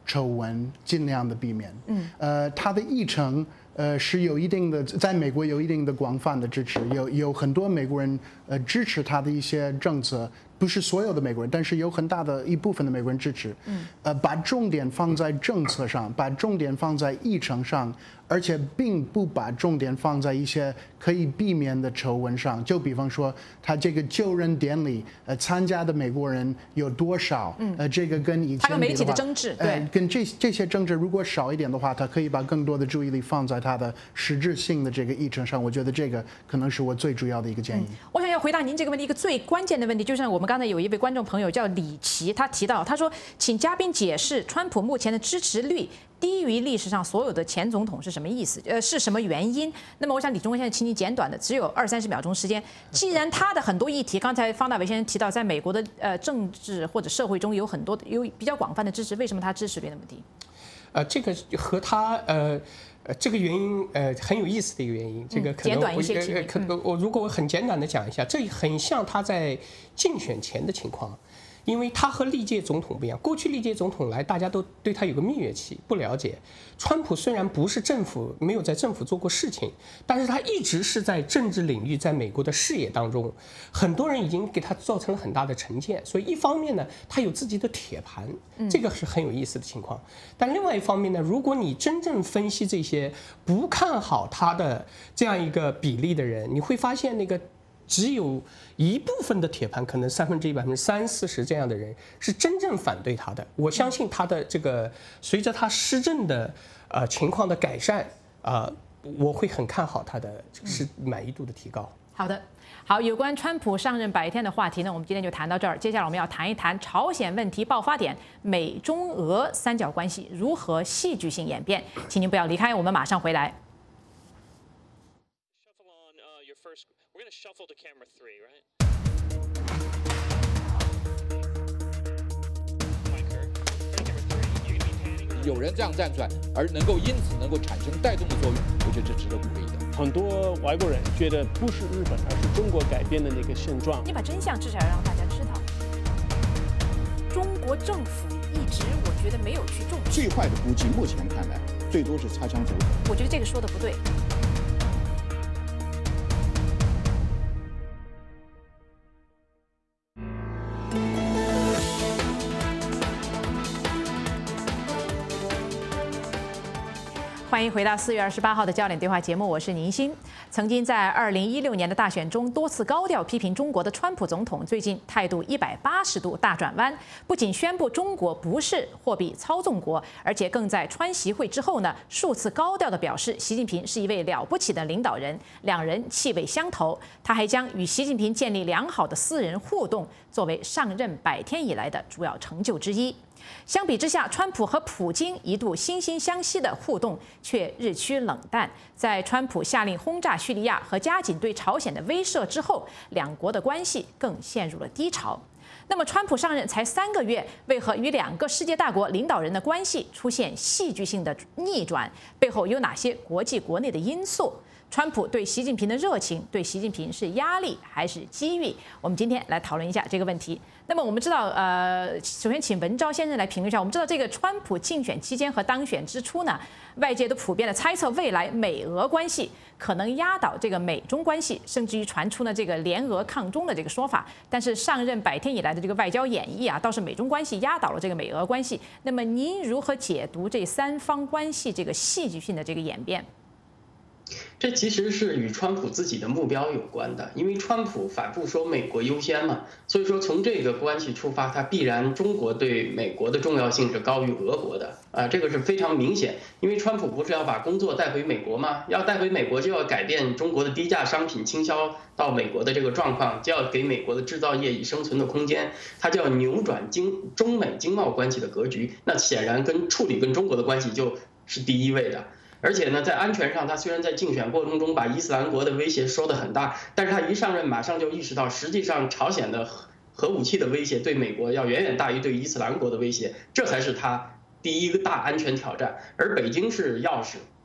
丑闻尽量的避免。他的议程是有一定的，在美国有一定的广泛的支持，有很多美国人支持他的一些政策。不是所有的美国人，但是有很大的一部分的美国人支持。把重点放在政策上，把重点放在议程上，而且并不把重点放在一些可以避免的丑闻上。就比方说，他这个就任典礼，参加的美国人有多少？这个跟以前他跟媒体的争执，对， 跟这些争执如果少一点的话，他可以把更多的注意力放在他的实质性的这个议程上。我觉得这个可能是我最主要的一个建议。 我想要回答您这个问题，一个最关键的问题，就像我们刚才有一位观众朋友叫李琦，他提到，他说，请嘉宾解释川普目前的支持率低于历史上所有的前总统是什么意思？是什么原因？那么我想李宗伟先生，请你简短的，只有20-30秒钟时间。既然他的很多议题，刚才方大伟先生提到，在美国的政治或者社会中有比较广泛的支持，为什么他支持率那么低？ 这个和他这个原因很有意思的一个原因，这个可能简短一些， 我如果我很简短的讲一下，这很像他在竞选前的情况。因为他和历届总统不一样，过去历届总统来，大家都对他有个蜜月期，不了解。川普虽然不是政府，没有在政府做过事情，但是他一直是在政治领域，在美国的视野当中，很多人已经给他造成了很大的成见。所以一方面呢，他有自己的铁盘，这个是很有意思的情况。但另外一方面呢，如果你真正分析这些不看好他的这样一个比例的人，你会发现那个只有一部分的铁盘，可能1/3、30%这样的人是真正反对他的。我相信他的这个随着他施政的情况的改善我会很看好他的是满意度的提高。 好的，好，有关川普上任100天的话题呢，我们今天就谈到这儿。接下来我们要谈一谈朝鲜问题爆发点美中俄三角关系如何戏剧性演变。请您不要离开，我们马上回来。 We're going to shuffle to camera 3, right? Camera 3, you're going to be panning. 有人这样站出来，而因此能够产生带动的作用，我觉得这值得鼓励的。 很多外国人觉得不是日本，而是中国改变的那个现状。 你把真相至少要让大家知道。中国政府一直我觉得没有去重视。 最坏的估计，目前看来，最多是擦枪走火。 我觉得这个说的不对。欢迎回到4月28号的焦点对话节目，我是宁鑫。曾经在2016年的大选中多次高调批评中国的川普总统，最近态度180度大转弯，不仅宣布中国不是货币操纵国，而且更在川习会之后呢，数次高调地表示习近平是一位了不起的领导人，两人气味相投。他还将与习近平建立良好的私人互动作为上任100天以来的主要成就之一。相比之下，川普和普京一度惺惺相惜的互动却日趋冷淡。在川普下令轰炸叙利亚和加紧对朝鲜的威慑之后，两国的关系更陷入了低潮。那么，川普上任才3个月，为何与2个世界大国领导人的关系出现戏剧性的逆转？背后有哪些国际国内的因素？川普对习近平的热情，对习近平是压力还是机遇？我们今天来讨论一下这个问题。那么我们知道，首先请文昭先生来评论一下。我们知道，这个川普竞选期间和当选之初呢，外界都普遍的猜测未来美俄关系可能压倒这个美中关系，甚至于传出呢这个联俄抗中的这个说法。但是上任100天以来的这个外交演绎啊，倒是美中关系压倒了这个美俄关系。那么您如何解读这3方关系这个戏剧性的这个演变？ 这其实是与川普自己的目标有关的，因为川普反复说美国优先嘛，所以说从这个关系出发，他必然中国对美国的重要性是高于俄国的这个是非常明显。因为川普不是要把工作带回美国吗？要带回美国就要改变中国的低价商品倾销到美国的这个状况，就要给美国的制造业以生存的空间，他就要扭转中美经贸关系的格局。那显然处理跟中国的关系就是第一位的。而且呢，在安全上，他虽然在竞选过程中把伊斯兰国的威胁说得很大，但是他一上任马上就意识到，实际上朝鲜的核武器的威胁对美国要远远大于对伊斯兰国的威胁，这才是他第一个大安全挑战。而北京是钥匙，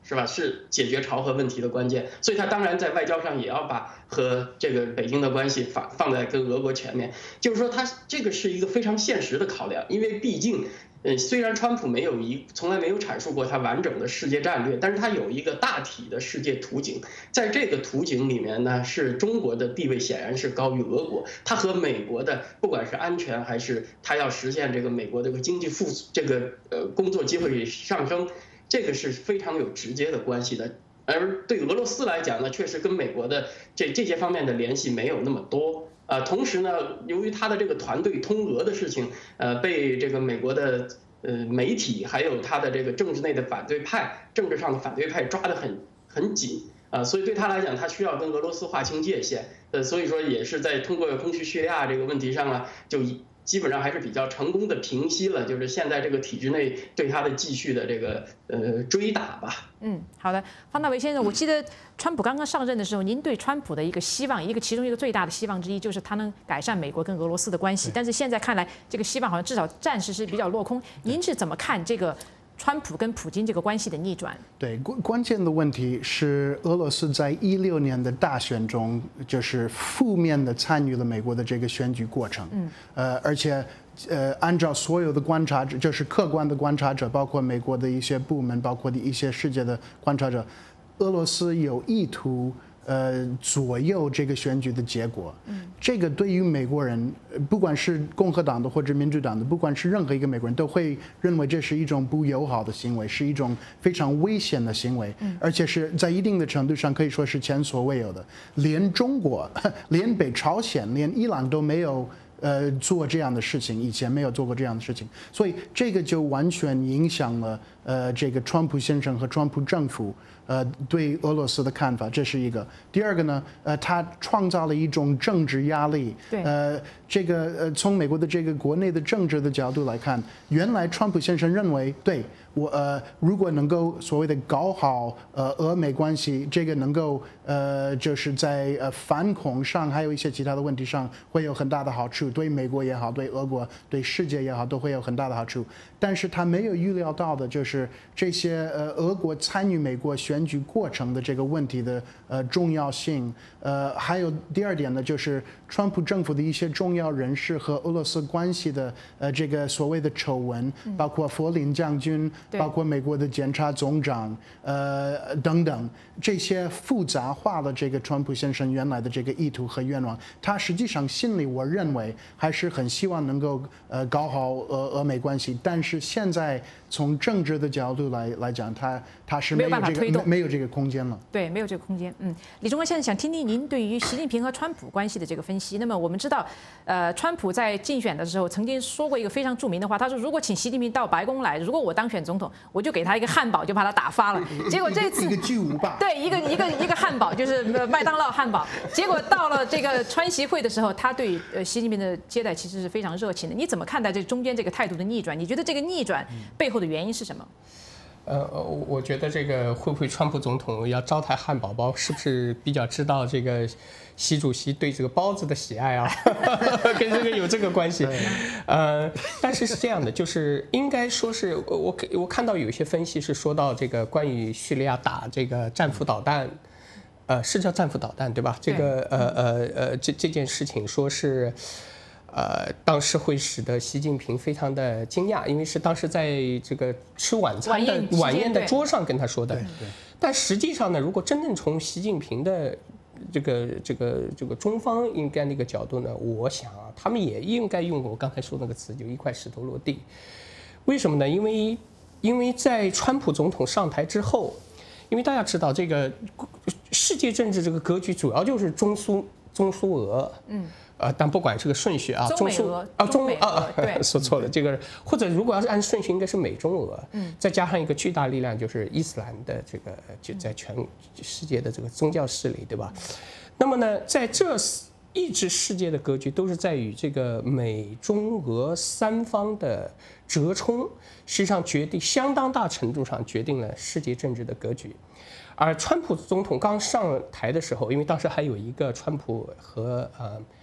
是吧？是解决朝核问题的关键，所以他当然在外交上也要把和这个北京的关系放在跟俄国前面。就是说，他这个是一个非常现实的考量，因为毕竟。虽然川普从来没有阐述过他完整的世界战略，但是他有一个大体的世界图景，在这个图景里面呢，是中国的地位显然是高于俄国，他和美国的不管是安全还是他要实现这个美国这个经济工作机会上升，这个是非常有直接的关系的。而对俄罗斯来讲呢，确实跟美国的这些方面的联系没有那么多。同时呢，由于他的这个团队通俄的事情，被这个美国的媒体还有他的这个政治内的反对派、政治上的反对派抓得很紧所以对他来讲，他需要跟俄罗斯划清界限。所以说也是在通过空虚叙利亚这个问题上就基本上还是比较成功的平息了，就是现在这个体制内对他的继续的这个追打吧。 好的，方大为先生，我记得川普刚刚上任的时候，您对川普的一个希望，其中一个最大的希望之一就是他能改善美国跟俄罗斯的关系，但是现在看来，这个希望好像至少暂时是比较落空。您是怎么看这个川普跟普京这个关系的逆转？ 对，关键的问题是俄罗斯在2016年的大选中，就是负面的参与了美国的这个选举过程。而且按照所有的观察者，就是客观的观察者，包括美国的一些部门，包括一些世界的观察者，俄罗斯有意图左右这个选举的结果。这个对于美国人，不管是共和党的或者民主党的，不管是任何一个美国人，都会认为这是一种不友好的行为，是一种非常危险的行为，而且是在一定的程度上可以说是前所未有的。连中国、连北朝鲜、连伊朗都没有做这样的事情，以前没有做过这样的事情，所以这个就完全影响了这个川普先生和川普政府对俄罗斯的看法，这是一个。第二个呢，他创造了一种政治压力。 对。 这个从美国的这个国内的政治的角度来看，原来川普先生认为，对我如果能够所谓的搞好俄美关系，这个能够就是在反恐上还有一些其他的问题上会有很大的好处，对美国也好，对俄国、对世界也好，都会有很大的好处。但是他没有预料到的就是这些俄国参与美国选举过程的这个问题的重要性。还有第二点呢，就是川普政府的一些重要人士和俄罗斯关系的这个所谓的丑闻，包括佛林将军，包括美国的检察总长等等，这些复杂化的这个川普先生原来的这个意图和愿望，他实际上心里我认为还是很希望能够搞好俄美关系，但是现在从政治的角度来讲，他是没有这个空间了。 对，没有这个空间。李忠国先生，想听听您对于习近平和川普关系的这个分析。那么我们知道，川普在竞选的时候曾经说过一个非常著名的话，他说如果请习近平到白宫来，如果我当选总统，我就给他一个汉堡，就把他打发了。结果这次一个巨无霸， 对，一个汉堡，就是麦当劳汉堡。结果到了这个川习会的时候，他对习近平的接待其实是非常热情的。你怎么看待这中间这个态度的逆转？你觉得这个逆转背后的原因是什么？ 我觉得这个会不会川普总统要招待汉堡包，是不是比较知道这个习主席对这个包子的喜爱啊？跟这个有这个关系。但是是这样的，就是应该说是我看到有一些分析是说到这个关于叙利亚打这个战斧导弹，是叫战斧导弹对吧？这个这件事情说是。当时会使得习近平非常的惊讶，因为是当时在这个吃晚餐的晚宴的桌上跟他说的。但实际上呢，如果真正从习近平的这个中方应该那个角度呢，我想啊，他们也应该用我刚才说那个词，就一块石头落地。为什么呢？因为在川普总统上台之后，因为大家知道这个世界政治这个格局主要就是中苏俄。但不管这个顺序啊， 中苏对，说错了，这个或者如果要是按顺序，应该是美中俄，再加上一个巨大力量就是伊斯兰的这个就在全世界的这个宗教势力，对吧？那么呢，在这意志世界的格局都是在于这个美中俄三方的折冲，实际上相当大程度上决定了世界政治的格局。而川普总统刚上台的时候，因为当时还有一个川普和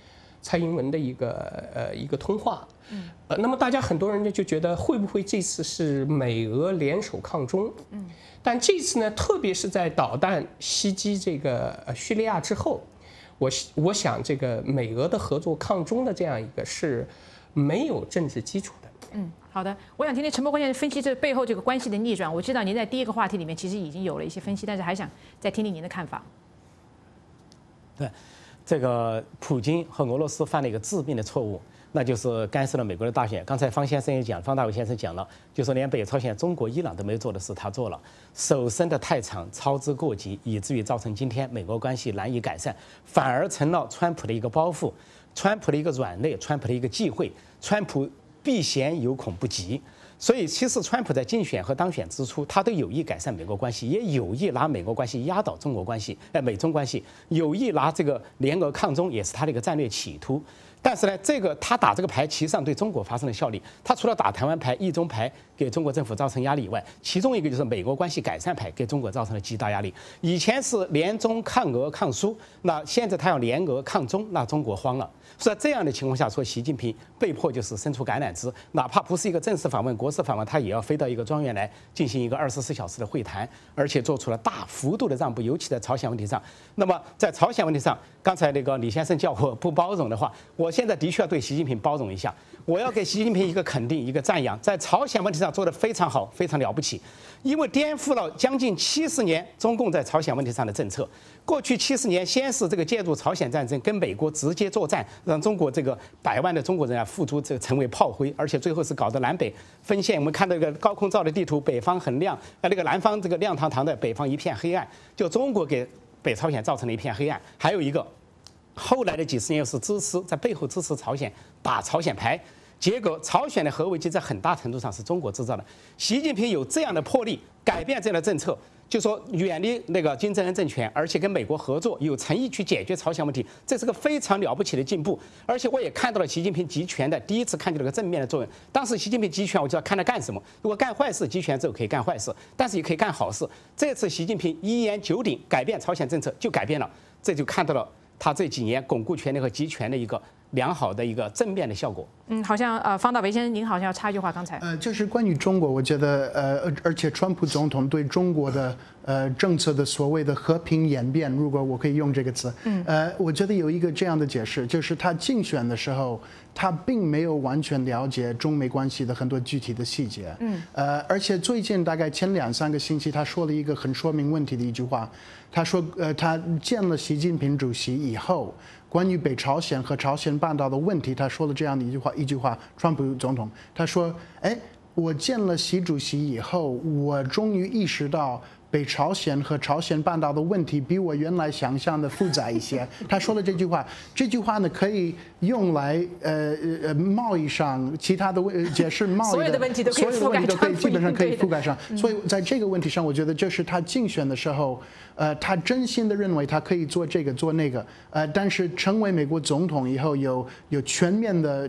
蔡英文的一个通话。那么大家很多人呢就觉得会不会这次是美俄联手抗中？但这次呢，特别是在导弹袭击这个叙利亚之后，我想这个美俄的合作抗中的这样一个是没有政治基础的。 好的，我想听听陈伯坤先生分析这背后这个关系的逆转。我知道您在第一个话题里面其实已经有了一些分析，但是还想再听听您的看法。 对，这个普京和俄罗斯犯了一个致命的错误，那就是干涉了美国的大选。刚才方先生也讲，方大伟先生讲了，就说连北朝鲜、中国、伊朗都没有做的事，他做了，手伸得太长，操之过急，以至于造成今天美国关系难以改善，反而成了川普的一个包袱，川普的一个软肋，川普的一个忌讳，川普避嫌有恐不及。所以，其实川普在竞选和当选之初，他都有意改善美国关系，也有意拿美国关系压倒中国关系，美中关系，有意拿这个联俄抗中，也是他的一个战略企图。但是呢，这个他打这个牌，其实上对中国发生了效力。他除了打台湾牌、一中牌给中国政府造成压力以外，其中一个就是美国关系改善牌给中国造成了极大压力。以前是联中抗俄抗苏，那现在他要联俄抗中，那中国慌了。所以在这样的情况下，说习近平被迫就是伸出橄榄枝，哪怕不是一个正式访问、国事访问，他也要飞到一个庄园来进行一个24小时的会谈，而且做出了大幅度的让步，尤其在朝鲜问题上。那么在朝鲜问题上，刚才那个李先生叫我不包容的话，我现在的确要对习近平包容一下，我要给习近平一个肯定、一个赞扬，在朝鲜问题上做得非常好，非常了不起，因为颠覆了将近70年中共在朝鲜问题上的政策。过去70年，先是这个介入朝鲜战争，跟美国直接作战，让中国这个100万的中国人啊付诸这成为炮灰，而且最后是搞得南北分线。我们看到这个高空照的地图，北方很亮，那个南方这个亮堂堂的，北方一片黑暗，就中国给北朝鲜造成了一片黑暗。还有一个，后来的几十年又是在背后支持朝鲜打朝鲜牌，结果朝鲜的核危机在很大程度上是中国制造的。习近平有这样的魄力，改变这样的政策。就说远离那个金正恩政权，而且跟美国合作，有诚意去解决朝鲜问题，这是个非常了不起的进步。而且我也看到了习近平集权的第一次看见了个正面的作用。当时习近平集权，我就要看他干什么。如果干坏事，集权之后可以干坏事，但是也可以干好事。这次习近平一言九鼎，改变朝鲜政策就改变了，这就看到了他这几年巩固权力和集权的一个良好的一个正面的效果。 好像方大为先生，您好像要插一句话，刚才就是关于中国，我觉得而且川普总统对中国的政策的所谓的和平演变，如果我可以用这个词，我觉得有一个这样的解释，就是他竞选的时候，他并没有完全了解中美关系的很多具体的细节，而且最近大概前2-3个星期，他说了一个很说明问题的一句话，他说他见了习近平主席以后，关于北朝鲜和朝鲜半岛的问题，他说了这样的一句话，川普总统他说，我见了习主席以后，我终于意识到北朝鲜和朝鲜半岛的问题比我原来想象的复杂一些。他说了这句话，这句话呢可以用来贸易上其他的解释贸易的所有的问题都可以所有的问题都可以基本上可以覆盖上。所以在这个问题上，我觉得这是他竞选的时候，他真心的认为他可以做这个做那个，但是成为美国总统以后，有全面的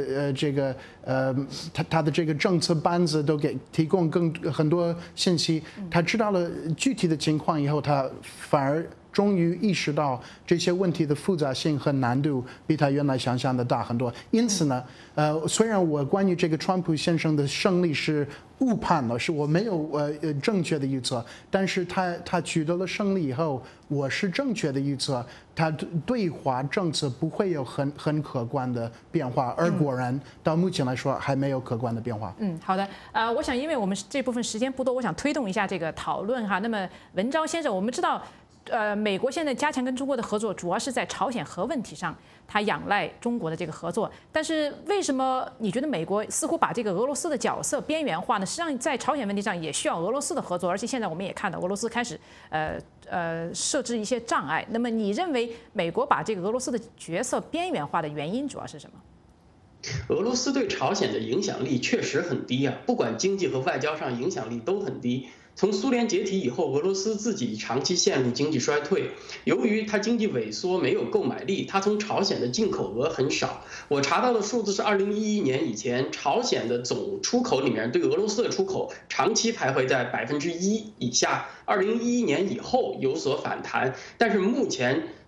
他的这个政策班子都给提供很多信息，他知道了具体的情况以后，他反而终于意识到这些问题的复杂性和难度比他原来想象的大很多。因此呢，虽然我关于这个川普先生的胜利是误判了，是我没有正确的预测，但是他取得了胜利以后，我是正确的预测，他对华政策不会有很可观的变化，而果然到目前来说还没有可观的变化。 好的，我想因为我们这部分时间不多，我想推动一下这个讨论哈。那么文昭先生，我们知道。美国现在加强跟中国的合作，主要是在朝鲜核问题上，它仰赖中国的这个合作。但是为什么你觉得美国似乎把这个俄罗斯的角色边缘化呢？实际上，在朝鲜问题上也需要俄罗斯的合作，而且现在我们也看到俄罗斯开始设置一些障碍。那么你认为美国把这个俄罗斯的角色边缘化的原因主要是什么？ 俄罗斯对朝鲜的影响力确实很低啊，不管经济和外交上影响力都很低。从苏联解体以后，俄罗斯自己长期陷入经济衰退，由于它经济萎缩，没有购买力，它从朝鲜的进口额很少。我查到的数字是2011年以前，朝鲜的总出口里面对俄罗斯的出口长期徘徊在1%以下，2011年以后有所反弹，但是目前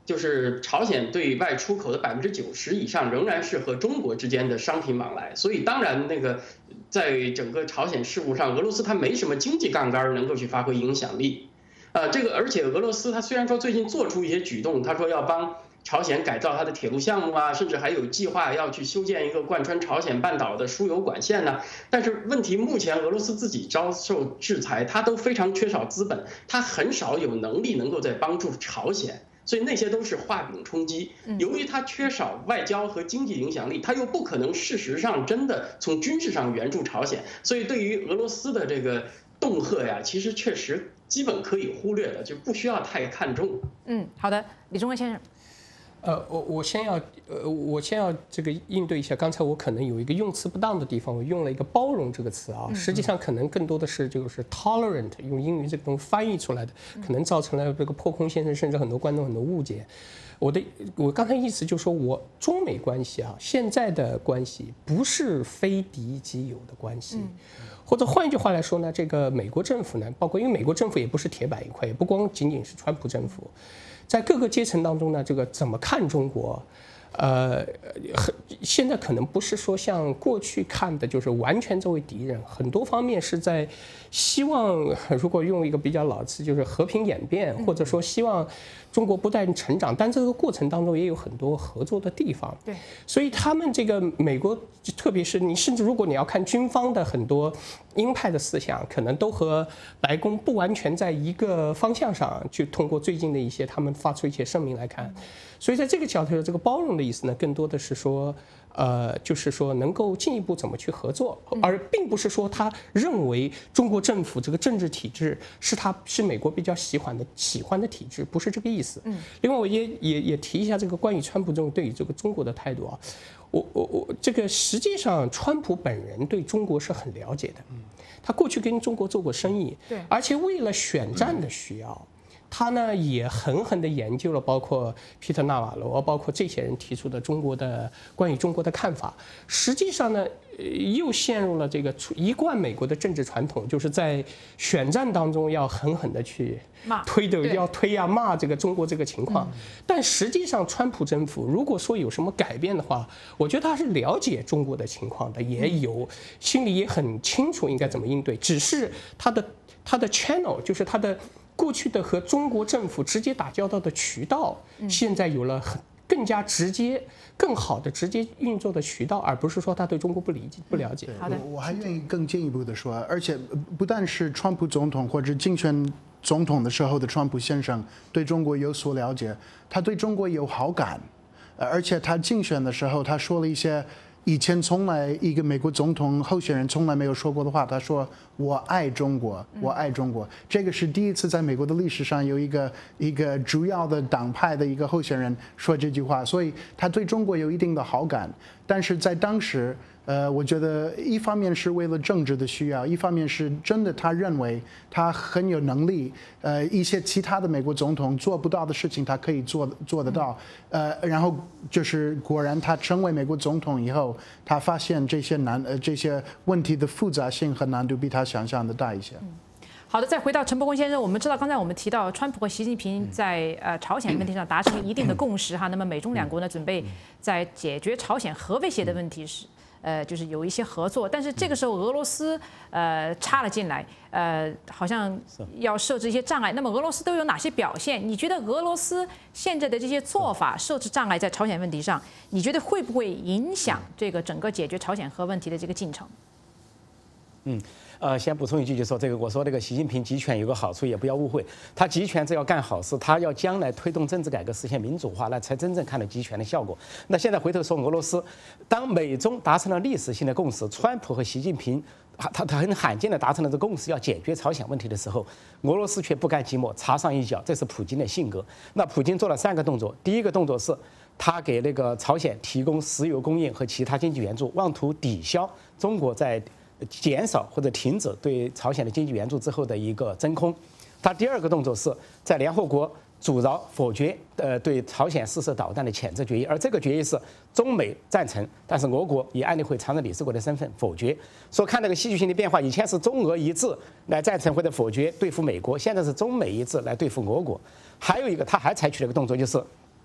就是朝鲜对外出口的90%以上仍然是和中国之间的商品往来，所以当然在整个朝鲜事务上，俄罗斯它没什么经济杠杆能够去发挥影响力。而且俄罗斯它虽然说最近做出一些举动，他说要帮朝鲜改造它的铁路项目啊，甚至还有计划要去修建一个贯穿朝鲜半岛的输油管线呢。但是问题目前俄罗斯自己遭受制裁，它都非常缺少资本，它很少有能力能够在帮助朝鲜。所以那些都是画饼充饥。由于它缺少外交和经济影响力，它又不可能事实上真的从军事上援助朝鲜，所以对于俄罗斯的这个恫吓呀，其实确实基本可以忽略的，就不需要太看重。 好的，李宗恩先生。 我先要这个应对一下，刚才我可能有一个用词不当的地方，我用了一个包容这个词啊，实际上可能更多的是就是 tolerant， 用英语这个东西翻译出来的，可能造成了这个破空先生甚至很多观众很多误解。我刚才意思就是说，中美关系啊，现在的关系不是非敌即友的关系，或者换一句话来说呢，这个美国政府呢，包括因为美国政府也不是铁板一块，也不光仅仅是川普政府。在各个阶层当中呢，这个怎么看中国，现在可能不是说像过去看的，就是完全作为敌人，很多方面是在希望，如果用一个比较老词，就是和平演变，或者说希望中国不断成长，但这个过程当中也有很多合作的地方。 对， 所以他们这个美国，特别是你甚至如果你要看军方的很多鹰派的思想，可能都和白宫不完全在一个方向上，就通过最近的一些他们发出一些声明来看。所以在这个角度，这个包容的意思呢，更多的是说，就是说能够进一步怎么去合作，而并不是说他认为中国政府这个政治体制是美国比较喜欢的体制，不是这个意思。另外我也提一下这个关于川普这种对于这个中国的态度啊，我这个实际上川普本人对中国是很了解的，他过去跟中国做过生意，对，而且为了选战的需要。他呢也狠狠地研究了，包括皮特纳瓦罗，包括这些人提出的关于中国的看法。实际上呢，又陷入了这个一贯美国的政治传统，就是在选战当中要狠狠地去推呀骂这个中国这个情况。但实际上，川普政府如果说有什么改变的话，我觉得他是了解中国的情况的，也有心里也很清楚应该怎么应对，只是他的 channel， 就是他的。过去的和中国政府直接打交道的渠道，现在有了更加直接、更好的直接运作的渠道，而不是说他对中国不了解。 好的， 我还愿意更进一步的说，而且不但是川普总统或者竞选总统的时候的川普先生对中国有所了解，他对中国有好感，而且他竞选的时候他说了一些。以前从来一个美国总统候选人从来没有说过的话，他说我爱中国，我爱中国。这个是第一次在美国的历史上有一个主要的党派的一个候选人说这句话，所以他对中国有一定的好感。但是在当时，我觉得一方面是为了政治的需要，一方面是真的他认为他很有能力，一些其他的美国总统做不到的事情他可以做得到，然后就是果然他成为美国总统以后，他发现这些问题的复杂性和难度比他想象的大一些。 好的，再回到陈伯公先生，我们知道刚才我们提到川普和习近平在朝鲜问题上达成一定的共识哈，那么美中两国呢准备在解决朝鲜核威胁的问题时。就是有一些合作，但是这个时候俄罗斯插了进来，好像要设置一些障碍。那么俄罗斯都有哪些表现？你觉得俄罗斯现在的这些做法设置障碍在朝鲜问题上，你觉得会不会影响这个整个解决朝鲜核问题的这个进程？ 先补充一句，就说这个，我说这个习近平集权有个好处，也不要误会，他集权是要干好事，他要将来推动政治改革，实现民主化，那才真正看到集权的效果。那现在回头说俄罗斯，当美中达成了历史性的共识，川普和习近平他很罕见的达成了这共识，要解决朝鲜问题的时候，俄罗斯却不甘寂寞，插上一脚，这是普京的性格。那普京做了3个动作，第一个动作是他给那个朝鲜提供石油供应和其他经济援助，妄图抵消中国在减少或者停止对朝鲜的经济援助之后的一个真空。他第2个动作是在联合国阻挠否决对朝鲜试射导弹的谴责决议，而这个决议是中美赞成，但是俄国以安理会常任理事国的身份否决。说看这个戏剧性的变化，以前是中俄一致来赞成或者否决对付美国，现在是中美一致来对付俄国。还有一个，他还采取了一个动作，就是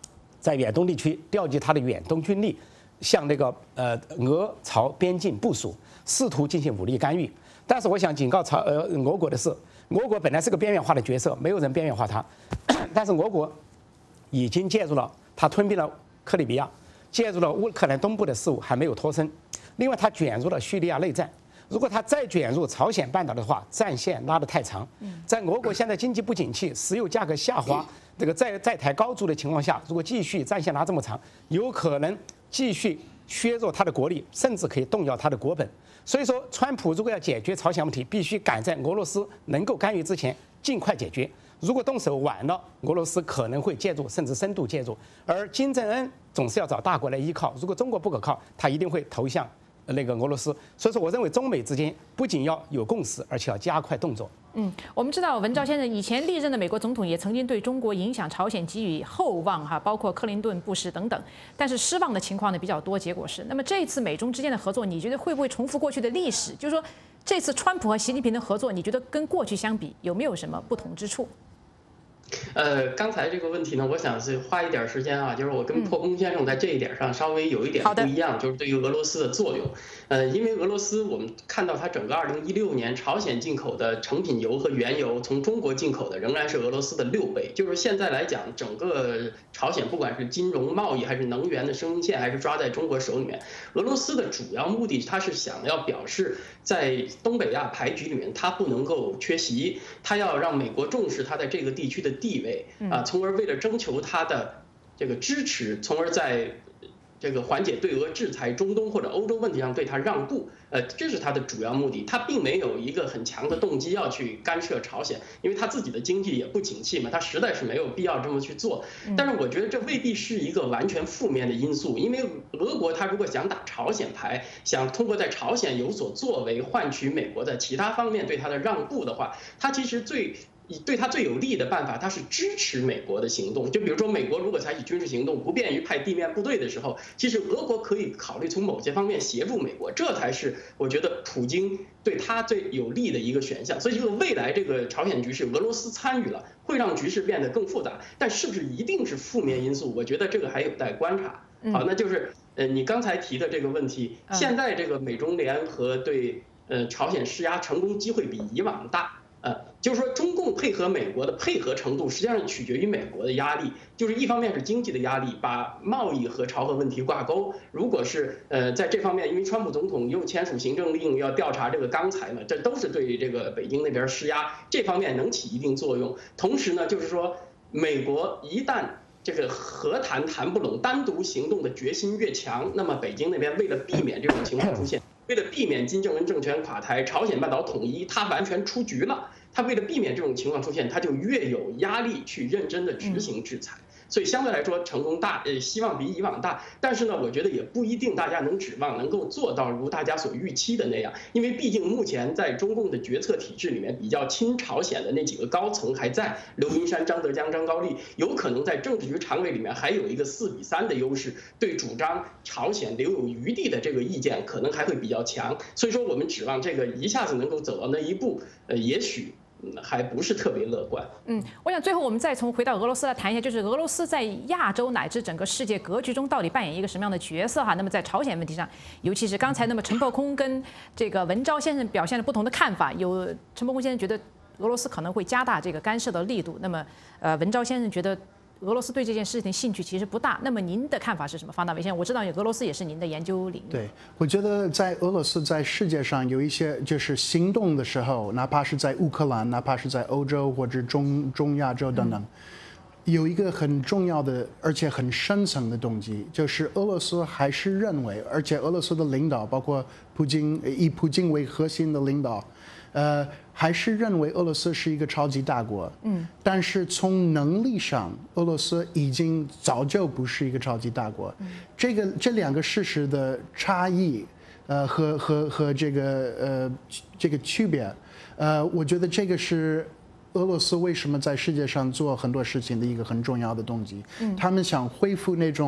在远东地区调集他的远东军力，向那个俄朝边境部署，试图进行武力干预。但是我想警告俄国的是，俄国本来是个边缘化的角色，没有人边缘化它，但是俄国已经介入了，它吞并了克里米亚，介入了乌克兰东部的事务，还没有脱身。另外，它卷入了叙利亚内战。如果它再卷入朝鲜半岛的话，战线拉得太长。在俄国现在经济不景气、石油价格下滑、这个在台高筑的情况下，如果继续战线拉这么长，有可能继续削弱它的国力，甚至可以动摇它的国本。所以说，川普如果要解决朝鲜问题，必须赶在俄罗斯能够干预之前尽快解决。如果动手晚了，俄罗斯可能会介入，甚至深度介入。而金正恩总是要找大国来依靠，如果中国不可靠，他一定会投向那个俄罗斯。所以说，我认为中美之间不仅要有共识，而且要加快动作。 我们知道文昭先生以前历任的美国总统也曾经对中国影响朝鲜给予厚望哈，包括克林顿、布什等等，但是失望的情况呢比较多。结果是，那么这一次美中之间的合作，你觉得会不会重复过去的历史？就是说，这次川普和习近平的合作，你觉得跟过去相比有没有什么不同之处？ 刚才这个问题呢，我想是花一点时间啊，就是我跟破空先生在这一点上稍微有一点不一样，就是对于俄罗斯的作用。因为俄罗斯我们看到它整个2016年朝鲜进口的成品油和原油，从中国进口的仍然是俄罗斯的6倍。就是现在来讲，整个朝鲜不管是金融贸易还是能源的生命线，还是抓在中国手里面。俄罗斯的主要目的，它是想要表示在东北亚牌局里面，它不能够缺席，它要让美国重视它在这个地区的地位啊，从而为了征求它的这个支持，从而在这个缓解对俄制裁、中东或者欧洲问题上对它让步，这是它的主要目的。它并没有一个很强的动机要去干涉朝鲜，因为它自己的经济也不景气嘛，它实在是没有必要这么去做。但是我觉得这未必是一个完全负面的因素，因为俄国它如果想打朝鲜牌，想通过在朝鲜有所作为换取美国的其他方面对它的让步的话，它其实对他最有利的办法，他是支持美国的行动。就比如说，美国如果采取军事行动不便于派地面部队的时候，其实俄国可以考虑从某些方面协助美国，这才是我觉得普京对他最有利的一个选项。所以，这个未来这个朝鲜局势，俄罗斯参与了，会让局势变得更复杂。但是不是一定是负面因素？我觉得这个还有待观察。好，那就是你刚才提的这个问题，现在这个美中联合对朝鲜施压成功机会比以往大。就是说，中共配合美国的配合程度，实际上取决于美国的压力。就是一方面是经济的压力，把贸易和朝核问题挂钩。如果是在这方面，因为川普总统又签署行政令要调查这个钢材嘛，这都是对这个北京那边施压，这方面能起一定作用。同时呢，就是说，美国一旦这个和谈谈不拢，单独行动的决心越强，那么北京那边为了避免这种情况出现，为了避免金正恩政权垮台、朝鲜半岛统一，他完全出局了。他为了避免这种情况出现，他就越有压力去认真的执行制裁。所以相对来说成功希望比以往大，但是呢，我觉得也不一定大家能指望能够做到如大家所预期的那样，因为毕竟目前在中共的决策体制里面，比较亲朝鲜的那几个高层还在，刘云山、张德江、张高丽，有可能在政治局常委里面还有一个4-3的优势，对主张朝鲜留有余地的这个意见可能还会比较强，所以说我们指望这个一下子能够走到那一步，也许还不是特别乐观。 我想最后我们再回到俄罗斯来谈一下，就是俄罗斯在亚洲乃至整个世界格局中到底扮演一个什么样的角色哈？那么在朝鲜问题上，尤其是刚才那么陈破空跟这个文昭先生表现了不同的看法，有陈破空先生觉得俄罗斯可能会加大这个干涉的力度，那么文昭先生觉得俄罗斯对这件事情兴趣其实不大。那么您的看法是什么？方大为先生，我知道俄罗斯也是您的研究领域。 对，我觉得在俄罗斯在世界上有一些就是行动的时候，哪怕是在乌克兰，哪怕是在欧洲或者中亚洲等等，有一个很重要的而且很深层的动机，就是俄罗斯还是认为，而且俄罗斯的领导，包括以普京为核心的领导，还是认为俄罗斯是一个超级大国。但是从能力上，俄罗斯已经早就不是一个超级大国。这两个事实的差异，和这个区别，我觉得这个是俄罗斯为什么在世界上做很多事情的一个很重要的动机。他们想恢复那种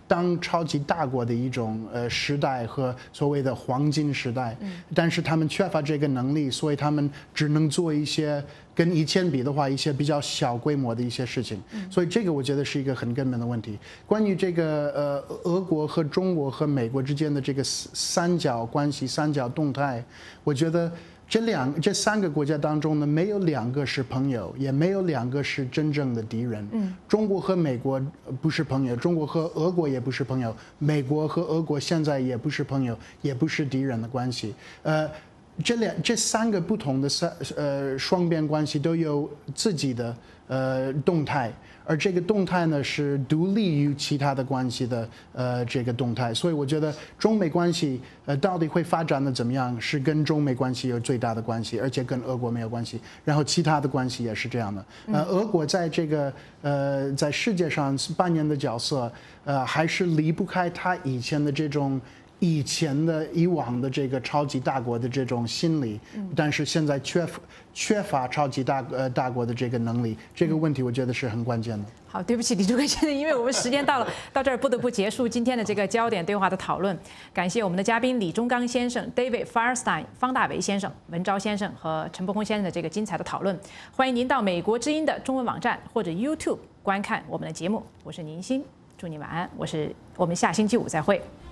当超级大国的一种时代和所谓的黄金时代，但是他们缺乏这个能力，所以他们只能做一些跟以前比的话一些比较小规模的一些事情，所以这个我觉得是一个很根本的问题。关于这个俄国和中国和美国之间的这个三角关系、三角动态，我觉得这三个国家当中呢，没有2个是朋友，也没有2个是真正的敌人。中国和美国不是朋友，中国和俄国也不是朋友，美国和俄国现在也不是朋友，也不是敌人的关系。这三个不同的双边关系都有自己的动态，而这个动态呢是独立于其他的关系的这个动态，所以我觉得中美关系到底会发展的怎么样，是跟中美关系有最大的关系，而且跟俄国没有关系，然后其他的关系也是这样的。俄国在这个在世界上扮演的角色，还是离不开他以前的这种。以往的这个超级大国的这种心理，但是现在缺乏超级大国的这个能力，这个问题我觉得是很关键的。 好，对不起，李主任先生，因为我们时间到了，到这儿不得不结束今天的这个焦点对话的讨论。感谢我们的嘉宾李忠刚先生、David Firestein、方大为先生、文昭先生和陈伯宏先生的这个精彩的讨论。欢迎您到美国之音的中文网站或者 YouTube 观看我们的节目。我是宁欣，祝你晚安。我们下星期五再会。